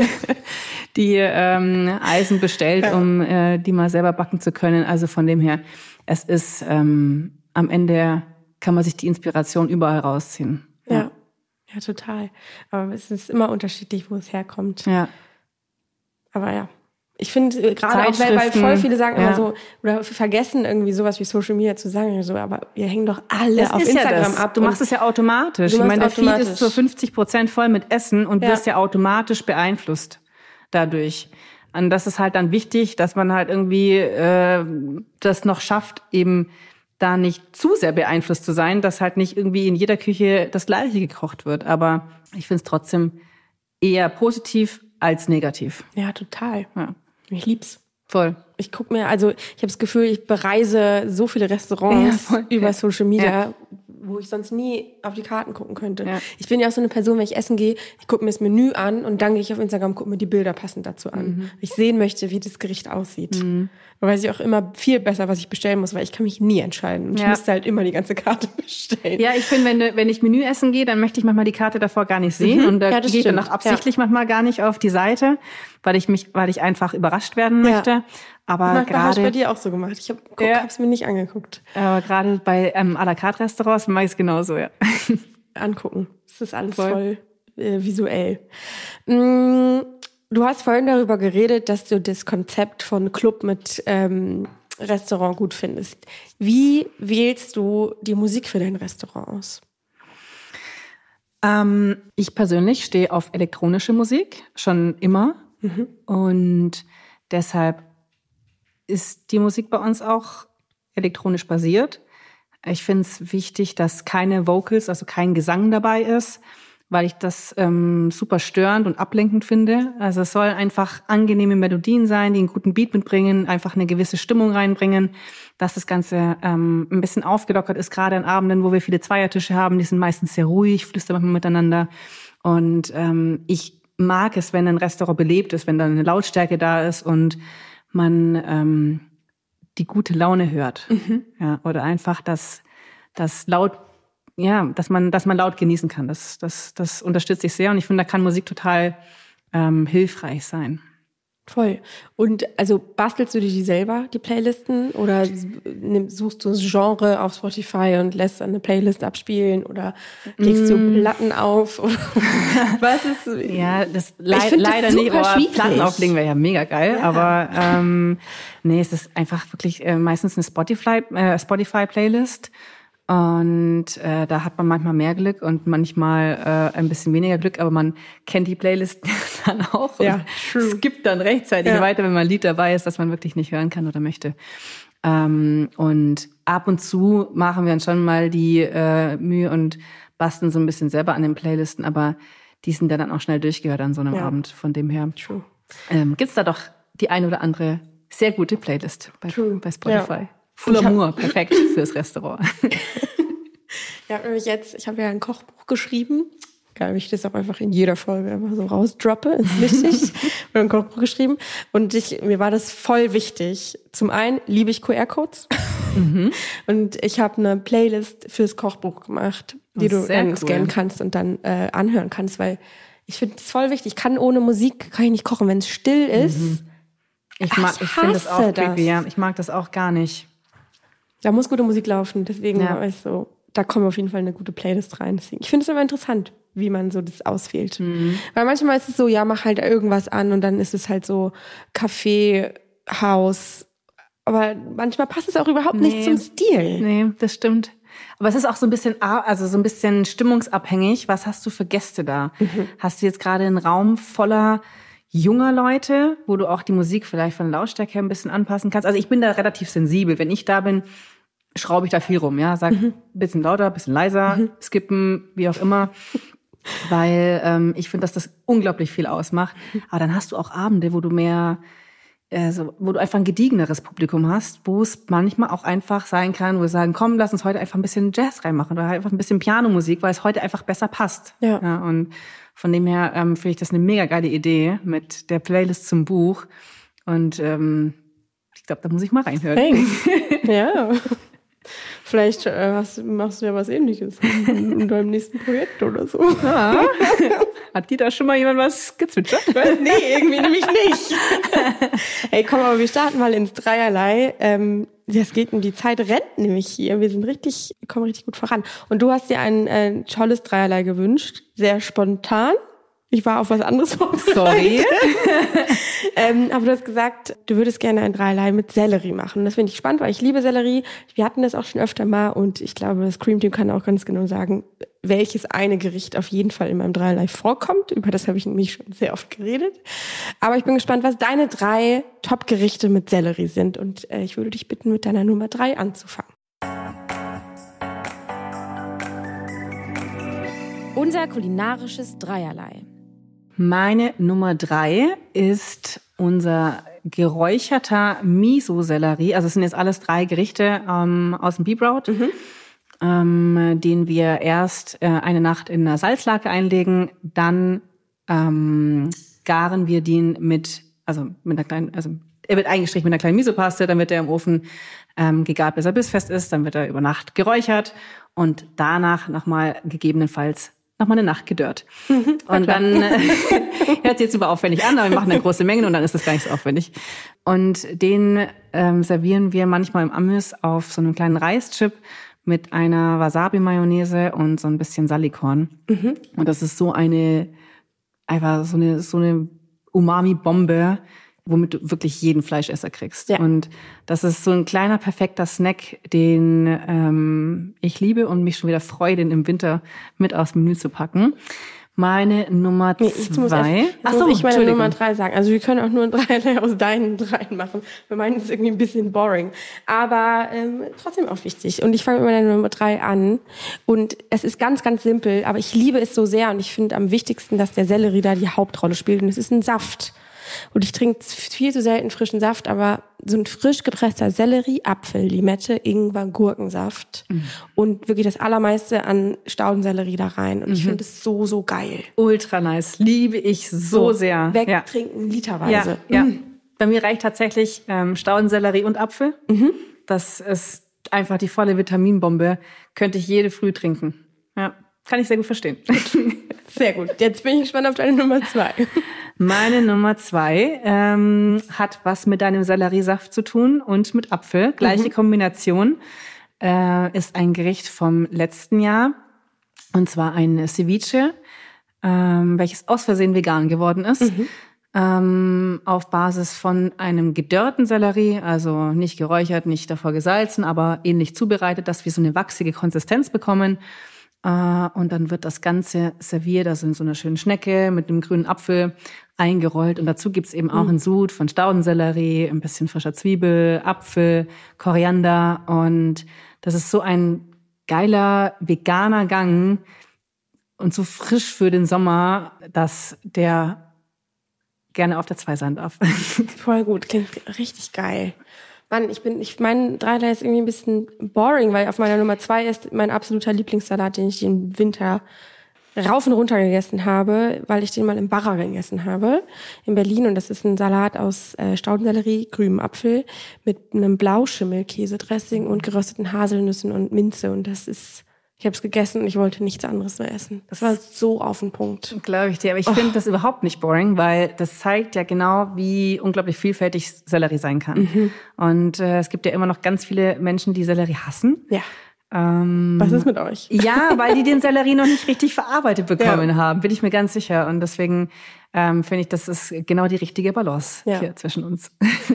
die ähm, Eisen bestellt, ja. um äh, die mal selber backen zu können. Also von dem her, es ist ähm, am Ende kann man sich die Inspiration überall rausziehen. Ja. ja, ja, total. Aber es ist immer unterschiedlich, wo es herkommt. Ja. Aber ja, ich finde gerade auch, weil, weil voll viele sagen ja. immer so, oder vergessen irgendwie sowas wie Social Media zu sagen, so, aber wir hängen doch alle das auf ist Instagram ja das. ab. Du machst es ja automatisch. Ich meine, der Feed automatisch. ist zu fünfzig Prozent voll mit Essen und ja. wirst ja automatisch beeinflusst dadurch. Und das ist halt dann wichtig, dass man halt irgendwie äh, das noch schafft, eben da nicht zu sehr beeinflusst zu sein, dass halt nicht irgendwie in jeder Küche das Gleiche gekocht wird. Aber ich finde es trotzdem eher positiv als negativ. Ja, total. Ja. Ich lieb's. Voll. Ich guck mir, also ich habe das Gefühl, ich bereise so viele Restaurants ja, über ja. Social Media, ja. wo ich sonst nie auf die Karten gucken könnte. Ja. Ich bin ja auch so eine Person, wenn ich essen gehe, ich gucke mir das Menü an und dann gehe ich auf Instagram, gucke mir die Bilder passend dazu an. Mhm. Ich sehen möchte, wie das Gericht aussieht. Mhm. Da weiß ich auch immer viel besser, was ich bestellen muss, weil ich kann mich nie entscheiden. Und ja. ich müsste halt immer die ganze Karte bestellen. Ja, ich finde, wenn, wenn ich Menü essen gehe, dann möchte ich manchmal die Karte davor gar nicht sehen. Mhm. Und da ja, gehe ich dann auch absichtlich ja. manchmal gar nicht auf die Seite, weil ich mich, weil ich einfach überrascht werden möchte. Ja. Aber gerade habe ich bei dir auch so gemacht. Ich habe ja. es mir nicht angeguckt. Aber gerade bei ähm, à la carte Restaurants mache ich es genauso, ja. Angucken. Das ist alles voll, voll äh, visuell. Mm, du hast vorhin darüber geredet, dass du das Konzept von Club mit ähm, Restaurant gut findest. Wie wählst du die Musik für dein Restaurant aus? Ähm, ich persönlich stehe auf elektronische Musik, schon immer. Mhm. Und deshalb ist die Musik bei uns auch elektronisch basiert. Ich finde es wichtig, dass keine Vocals, also kein Gesang dabei ist, weil ich das ähm, super störend und ablenkend finde. Also es sollen einfach angenehme Melodien sein, die einen guten Beat mitbringen, einfach eine gewisse Stimmung reinbringen, dass das Ganze ähm, ein bisschen aufgelockert ist, gerade an Abenden, wo wir viele Zweiertische haben. Die sind meistens sehr ruhig, flüstern manchmal miteinander. Und ähm, ich mag es, wenn ein Restaurant belebt ist, wenn da eine Lautstärke da ist und man ähm, die gute Laune hört. Mhm. Ja, oder einfach, dass das laut, ja, dass man, dass man laut genießen kann. Das, das, das unterstütze ich sehr und ich finde, da kann Musik total ähm, hilfreich sein. Voll. Und also bastelst du dir die selber, die Playlisten? Oder nimm, suchst du ein Genre auf Spotify und lässt dann eine Playlist abspielen? Oder legst mm. du Platten auf? Oder was ist? Ja, das le- leider das nicht. Aber Platten auflegen wäre ja mega geil. Ja. Aber ähm, nee, es ist einfach wirklich äh, meistens eine Spotify, äh, Spotify-Playlist. Und äh, da hat man manchmal mehr Glück und manchmal äh, ein bisschen weniger Glück, aber man kennt die Playlist dann auch ja, und true. skippt dann rechtzeitig ja. weiter, wenn mal ein Lied dabei ist, das man wirklich nicht hören kann oder möchte. Ähm, und ab und zu machen wir uns schon mal die äh, Mühe und basteln so ein bisschen selber an den Playlisten, aber die sind dann auch schnell durchgehört an so einem ja. Abend. Von dem her true. Ähm, gibt's da doch die eine oder andere sehr gute Playlist bei, bei Spotify. Ja. Full Amour, perfekt fürs Restaurant. Ja, jetzt, ich habe ja ein Kochbuch geschrieben. Geil, wie ich das auch einfach in jeder Folge einfach so rausdroppe ins Licht. Ich habe ein Kochbuch geschrieben und ich, mir war das voll wichtig. Zum einen liebe ich Q R-Codes mhm. und ich habe eine Playlist fürs Kochbuch gemacht, die du dann cool. scannen kannst und dann äh, anhören kannst, weil ich finde es voll wichtig. Ich kann ohne Musik kann ich nicht kochen, wenn es still ist. Mhm. Ich mag, ich, ich finde das auch creepy, ja. Ich mag das auch gar nicht. Da muss gute Musik laufen, deswegen ja. war ich so, da kommt auf jeden Fall eine gute Playlist rein. Deswegen. Ich finde es aber interessant, wie man so das auswählt. Mhm. Weil manchmal ist es so, ja, mach halt irgendwas an und dann ist es halt so Café, Haus. Aber manchmal passt es auch überhaupt nee. nicht zum Stil. Nee, das stimmt. Aber es ist auch so ein bisschen, also so ein bisschen stimmungsabhängig. Was hast du für Gäste da? Mhm. Hast du jetzt gerade einen Raum voller junger Leute, wo du auch die Musik vielleicht von der Lautstärke her ein bisschen anpassen kannst? Also ich bin da relativ sensibel. Wenn ich da bin, schraube ich da viel rum, ja, sag mhm. bisschen lauter, bisschen leiser, mhm. skippen, wie auch immer, weil ähm, ich finde, dass das unglaublich viel ausmacht. Aber dann hast du auch Abende, wo du mehr, äh, so, wo du einfach ein gediegeneres Publikum hast, wo es manchmal auch einfach sein kann, wo wir sagen, komm, lass uns heute einfach ein bisschen Jazz reinmachen oder einfach ein bisschen Pianomusik, weil es heute einfach besser passt. Ja. Ja, und von dem her ähm, finde ich das eine mega geile Idee mit der Playlist zum Buch. Und ähm, ich glaube, da muss ich mal reinhören. Thanks. Ja. Vielleicht äh, hast, machst du ja was Ähnliches in, in deinem nächsten Projekt oder so. Ja. Hat dir da schon mal jemand was gezwitschert? Nee, irgendwie nämlich nicht. Hey, komm, aber wir starten mal ins Dreierlei. Ähm, das geht um die Zeit, rennt nämlich hier. Wir sind richtig, kommen richtig gut voran. Und du hast dir ein äh, tolles Dreierlei gewünscht, sehr spontan. Ich war auf was anderes vorbereitet. Sorry. ähm, aber du hast gesagt, du würdest gerne ein Dreierlei mit Sellerie machen. Das finde ich spannend, weil ich liebe Sellerie. Wir hatten das auch schon öfter mal und ich glaube, das Cream Team kann auch ganz genau sagen, welches eine Gericht auf jeden Fall in meinem Dreierlei vorkommt. Über das habe ich nämlich schon sehr oft geredet. Aber ich bin gespannt, was deine drei Top-Gerichte mit Sellerie sind. Und äh, ich würde dich bitten, mit deiner Nummer drei anzufangen. Unser kulinarisches Dreierlei. Meine Nummer drei ist unser geräucherter Miso-Sellerie. Also es sind jetzt alles drei Gerichte ähm, aus dem Be-Braut, mhm. ähm, den wir erst äh, eine Nacht in einer Salzlake einlegen. Dann ähm, garen wir den mit, also mit einer kleinen, also er wird eingestrichen mit einer kleinen Miso-Paste, dann wird er im Ofen ähm, gegart, bis er bissfest ist. Dann wird er über Nacht geräuchert und danach nochmal gegebenenfalls nochmal eine Nacht gedörrt. Mhm, und dann äh, hört sich jetzt super aufwendig an, aber wir machen eine große Menge und dann ist das gar nicht so aufwendig. Und den ähm, servieren wir manchmal im Amüs auf so einem kleinen Reischip mit einer Wasabi-Mayonnaise und so ein bisschen Salikorn. Mhm. Und das ist so eine, einfach so eine, so eine Umami-Bombe, womit du wirklich jeden Fleischesser kriegst. Ja. Und das ist so ein kleiner, perfekter Snack, den ähm, ich liebe und mich schon wieder freue, den im Winter mit aufs Menü zu packen. Meine Nummer nee, zwei. Ach so, ich meine Nummer drei sagen. Also wir können auch nur drei aus deinen dreien machen. Wir meinen, es ist irgendwie ein bisschen boring. Aber ähm, trotzdem auch wichtig. Und ich fange mit meiner Nummer drei an. Und es ist ganz, ganz simpel. Aber ich liebe es so sehr. Und ich finde am wichtigsten, dass der Sellerie da die Hauptrolle spielt. Und es ist ein Saft. Und ich trinke viel zu selten frischen Saft, aber so ein frisch gepresster Sellerie, Apfel, Limette, Ingwer, Gurkensaft mhm. und wirklich das Allermeiste an Staudensellerie da rein. Und mhm. ich finde es so, so geil. Ultra nice. Liebe ich so, so sehr. Wegtrinken, ja. literweise. Ja, mhm. ja. Bei mir reicht tatsächlich ähm, Staudensellerie und Apfel. Mhm. Das ist einfach die volle Vitaminbombe. Könnte ich jede Früh trinken. Ja, kann ich sehr gut verstehen. Sehr gut. Jetzt bin ich gespannt auf deine Nummer zwei. Meine Nummer zwei ähm, hat was mit deinem Selleriesaft zu tun und mit Apfel. Gleiche mhm. Kombination. Äh, ist ein Gericht vom letzten Jahr. Und zwar ein Ceviche, ähm, welches aus Versehen vegan geworden ist. Mhm. Ähm, auf Basis von einem gedörrten Sellerie, also nicht geräuchert, nicht davor gesalzen, aber ähnlich zubereitet, dass wir so eine wachsige Konsistenz bekommen. Äh, und dann wird das Ganze serviert, also in so einer schönen Schnecke mit einem grünen Apfel eingerollt. Und dazu gibt's eben auch mhm. einen Sud von Staudensellerie, ein bisschen frischer Zwiebel, Apfel, Koriander. Und das ist so ein geiler veganer Gang und so frisch für den Sommer, dass der gerne auf der zwei sein darf. Voll gut, klingt richtig geil. Mann, ich bin, ich mein Dreierlei ist irgendwie ein bisschen boring, weil auf meiner Nummer zwei ist mein absoluter Lieblingssalat, den ich im Winter rauf und runter gegessen habe, weil ich den mal im Barra gegessen habe in Berlin. Und das ist ein Salat aus äh, Staudensellerie, grünem Apfel mit einem Blauschimmelkäsedressing und gerösteten Haselnüssen und Minze. Und das ist, ich habe es gegessen und ich wollte nichts anderes mehr essen. Das war so auf den Punkt. Glaube ich dir. Aber ich oh. finde das überhaupt nicht boring, weil das zeigt ja genau, wie unglaublich vielfältig Sellerie sein kann. Mhm. Und äh, es gibt ja immer noch ganz viele Menschen, die Sellerie hassen. Ja. Ähm, Was ist mit euch? Ja, weil die den Sellerie noch nicht richtig verarbeitet bekommen ja. haben, bin ich mir ganz sicher. Und deswegen ähm, finde ich, das ist genau die richtige Balance ja. hier zwischen uns.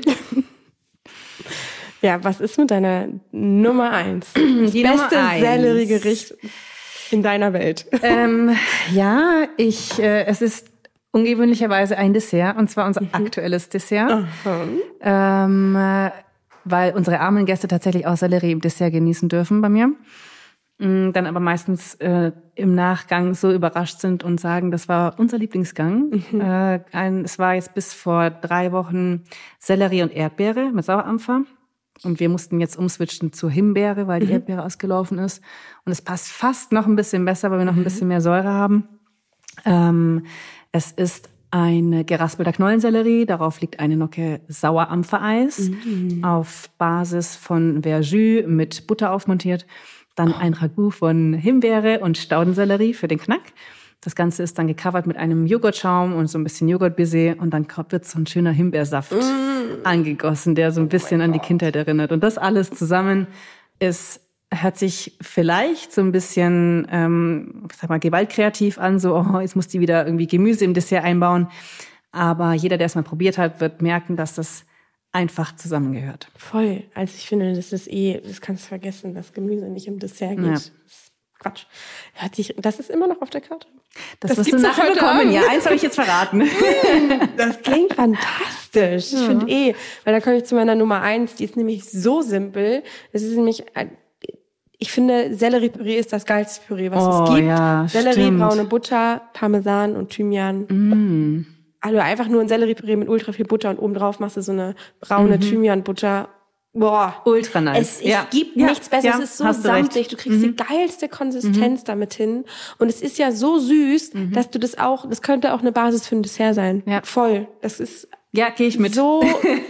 Ja, was ist mit deiner Nummer eins? Das die beste Selleriegericht in deiner Welt. Ähm, ja, ich, äh, es ist ungewöhnlicherweise ein Dessert, und zwar unser mhm. aktuelles Dessert. Ähm, äh, weil unsere armen Gäste tatsächlich auch Sellerie im Dessert genießen dürfen bei mir. Dann aber meistens äh, im Nachgang so überrascht sind und sagen, das war unser Lieblingsgang. Mhm. Äh, ein, es war jetzt bis vor drei Wochen Sellerie und Erdbeere mit Sauerampfer. Und wir mussten jetzt umswitchen zur Himbeere, weil die mhm. Erdbeere ausgelaufen ist. Und es passt fast noch ein bisschen besser, weil wir noch ein bisschen mehr Säure haben. Ähm, es ist ein geraspelter Knollensellerie, darauf liegt eine Nocke Sauerampfereis mhm. auf Basis von Verjus mit Butter aufmontiert. Dann ein Ragout von Himbeere und Staudensellerie für den Knack. Das Ganze ist dann gecovert mit einem Joghurtschaum und so ein bisschen Joghurtbaiser. Und dann wird so ein schöner Himbeersaft mm. angegossen, der so ein bisschen oh an die Kindheit erinnert. Und das alles zusammen ist, hört sich vielleicht so ein bisschen, ähm, ich sag mal, gewaltkreativ an. So, oh, jetzt muss die wieder irgendwie Gemüse im Dessert einbauen. Aber jeder, der es mal probiert hat, wird merken, dass das einfach zusammengehört. Voll. Also ich finde, das ist eh, das kannst du vergessen, dass Gemüse nicht im Dessert geht. Ja. Quatsch. Hört sich, das ist immer noch auf der Karte. Das, das wirst du nachher bekommen. Ja, eins habe ich jetzt verraten. Das klingt fantastisch. Ich ja. finde eh, weil da komme ich zu meiner Nummer eins, die ist nämlich so simpel. Es ist nämlich, ich finde, Selleriepüree ist das geilste Püree, was oh, es gibt. Ja, Sellerie, stimmt. braune Butter, Parmesan und Thymian. Mm. Also einfach nur ein Selleriepüree mit ultra viel Butter und obendrauf machst du so eine braune mhm. Thymianbutter. Boah. Ultra nice. Es, es ja. gibt ja. nichts Besseres. Ja, es ist so samtig. Du kriegst mhm. die geilste Konsistenz mhm. damit hin. Und es ist ja so süß, mhm. dass du das auch, das könnte auch eine Basis für ein Dessert sein. Ja. Voll. Das ist. Ja, gehe ich mit. So.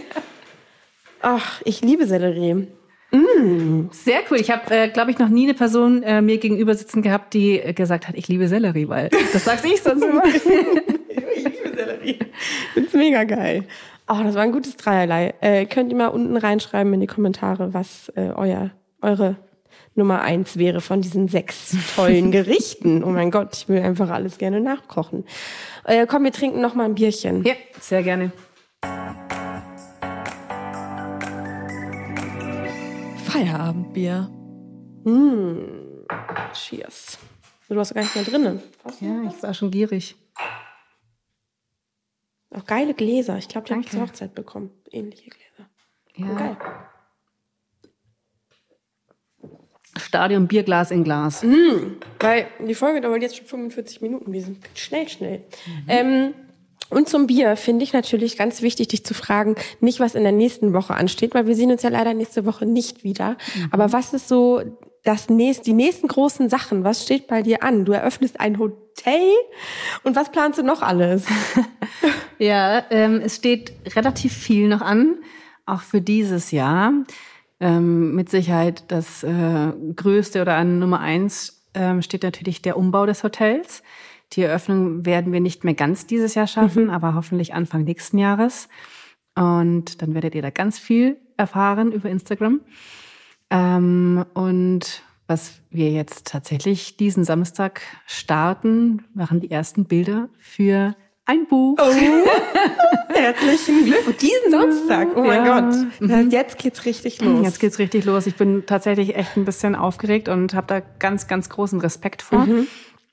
Ach, ich liebe Sellerie. Mm. Sehr cool. Ich habe, äh, glaube ich, noch nie eine Person äh, mir gegenüber sitzen gehabt, die äh, gesagt hat, ich liebe Sellerie, weil das sag's ich sonst immer. Ich liebe Sellerie. Das ist mega geil. Oh, das war ein gutes Dreierlei. Äh, könnt ihr mal unten reinschreiben in die Kommentare, was äh, euer eure Nummer eins wäre von diesen sechs tollen Gerichten. Oh mein Gott, ich will einfach alles gerne nachkochen. Äh, komm, wir trinken noch mal ein Bierchen. Ja, sehr gerne. Feierabendbier. Mm. Cheers. Du hast gar nicht mehr drin. Ja, ich war schon gierig. Auch geile Gläser. Ich glaube, die habe ich zur Hochzeit bekommen. Ähnliche Gläser. Ja. Oh, geil. Stadion Bierglas in Glas. Mm, weil die Folge dauert jetzt schon fünfundvierzig Minuten. Wir sind schnell, schnell. Mhm. Ähm, und zum Bier finde ich natürlich ganz wichtig, dich zu fragen, nicht was in der nächsten Woche ansteht, weil wir sehen uns ja leider nächste Woche nicht wieder. Mhm. Aber was ist so das nächste, die nächsten großen Sachen? Was steht bei dir an? Du eröffnest ein Hotel und was planst du noch alles? Ja, ähm, es steht relativ viel noch an, auch für dieses Jahr. Ähm, mit Sicherheit das äh, Größte oder an Nummer eins ähm, steht natürlich der Umbau des Hotels. Die Eröffnung werden wir nicht mehr ganz dieses Jahr schaffen, mhm. aber hoffentlich Anfang nächsten Jahres. Und dann werdet ihr da ganz viel erfahren über Instagram. Ähm, und was wir jetzt tatsächlich diesen Samstag starten, machen die ersten Bilder für ein Buch. Oh, herzlichen Glückwunsch. Diesen Samstag, oh mein ja. Gott. Das heißt, jetzt geht's richtig los. Jetzt geht's richtig los. Ich bin tatsächlich echt ein bisschen aufgeregt und habe da ganz, ganz großen Respekt vor. Mhm.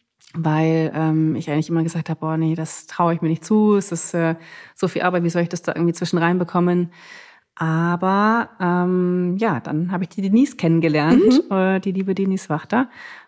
Weil ähm, ich eigentlich immer gesagt habe, boah, nee, das traue ich mir nicht zu. Es ist äh, so viel Arbeit, wie soll ich das da irgendwie zwischen rein bekommen? Aber ähm, ja, dann habe ich die Denise kennengelernt, mhm. äh, die liebe Denise Wachter.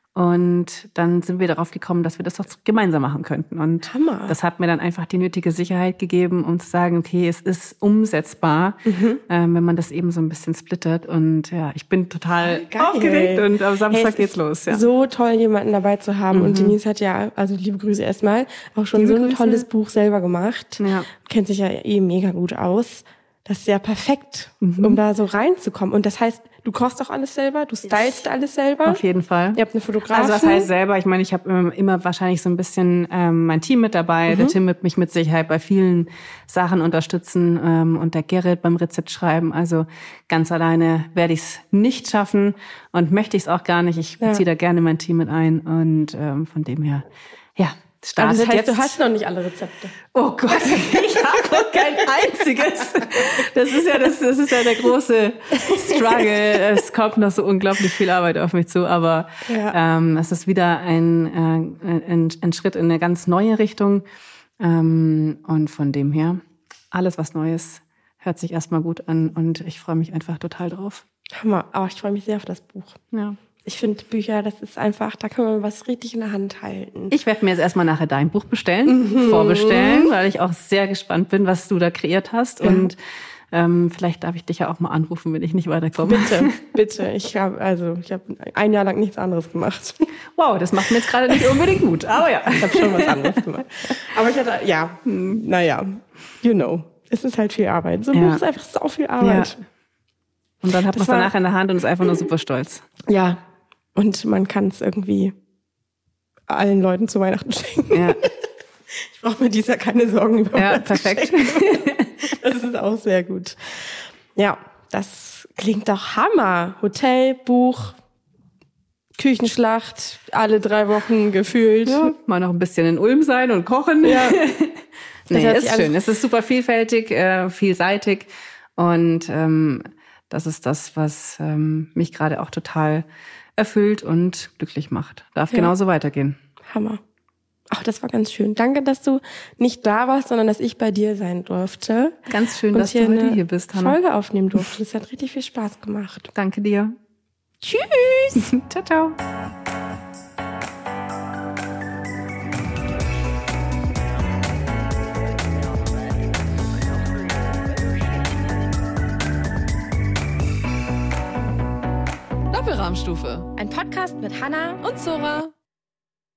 Und dann sind wir darauf gekommen, dass wir das doch gemeinsam machen könnten. Und Hammer. Das hat mir dann einfach die nötige Sicherheit gegeben, um zu sagen, okay, es ist umsetzbar, mhm. ähm, wenn man das eben so ein bisschen splittert. Und ja, ich bin total Geil. aufgeregt und am Samstag hey, geht's los. Ja. So toll, jemanden dabei zu haben. Mhm. Und Denise hat ja, also liebe Grüße erstmal, auch schon liebe so ein Grüße. tolles Buch selber gemacht. Ja. Kennt sich ja eh mega gut aus. Das ist ja perfekt, mhm. um da so reinzukommen. Und das heißt, du kochst auch alles selber, du stylst alles selber. Auf jeden Fall. Ihr habt eine Fotografin. Also was heißt selber? Ich meine, ich habe immer, immer wahrscheinlich so ein bisschen ähm, mein Team mit dabei. Mhm. Der Tim wird mich mit Sicherheit bei vielen Sachen unterstützen ähm, und der Gerrit beim Rezept schreiben. Also ganz alleine werde ich es nicht schaffen und möchte ich es auch gar nicht. Ich ja. beziehe da gerne mein Team mit ein und ähm, von dem her, ja. Aber das heißt, jetzt. Du hast noch nicht alle Rezepte. Oh Gott, ich habe noch kein einziges. Das ist ja das, das ist ja der große Struggle. Es kommt noch so unglaublich viel Arbeit auf mich zu, aber ja. ähm, es ist wieder ein, äh, ein, ein Schritt in eine ganz neue Richtung. Ähm, und von dem her, alles was Neues hört sich erstmal gut an und ich freue mich einfach total drauf. Hammer, aber ich freue mich sehr auf das Buch. Ja. Ich finde Bücher, das ist einfach, da kann man was richtig in der Hand halten. Ich werde mir jetzt erstmal nachher dein Buch bestellen, mhm. vorbestellen, weil ich auch sehr gespannt bin, was du da kreiert hast. Ja. Und ähm, vielleicht darf ich dich ja auch mal anrufen, wenn ich nicht weiterkomme. Bitte, bitte. Ich habe also ich habe ein Jahr lang nichts anderes gemacht. Wow, das macht mir jetzt gerade nicht unbedingt Mut, aber ja. Ich habe schon was anderes gemacht. Aber ich hatte, ja, naja, you know, es ist halt viel Arbeit. So ein ja. Buch ist einfach sau viel Arbeit. Ja. Und dann hat man es danach in der Hand und ist einfach nur super stolz. Ja. Und man kann es irgendwie allen Leuten zu Weihnachten schenken. Ja. Ich brauche mir dieses Jahr keine Sorgen über Ja, perfekt. Das ist auch sehr gut. Ja, das klingt doch Hammer. Hotel, Buch, Küchenschlacht, alle drei Wochen gefühlt. Ja, mal noch ein bisschen in Ulm sein und kochen. Ja. Nee, ist schön. Es ist super vielfältig, äh, vielseitig. Und ähm, das ist das, was ähm, mich gerade auch total erfüllt und glücklich macht. Darf ja. genauso weitergehen. Hammer. Ach, das war ganz schön. Danke, dass du nicht da warst, sondern dass ich bei dir sein durfte. Ganz schön, und dass du heute hier bist, Hannah. Folge aufnehmen durfte. Das hat richtig viel Spaß gemacht. Danke dir. Tschüss. Ciao, ciao. Doppelrahmstufe. Ein Podcast mit Hannah und Zora.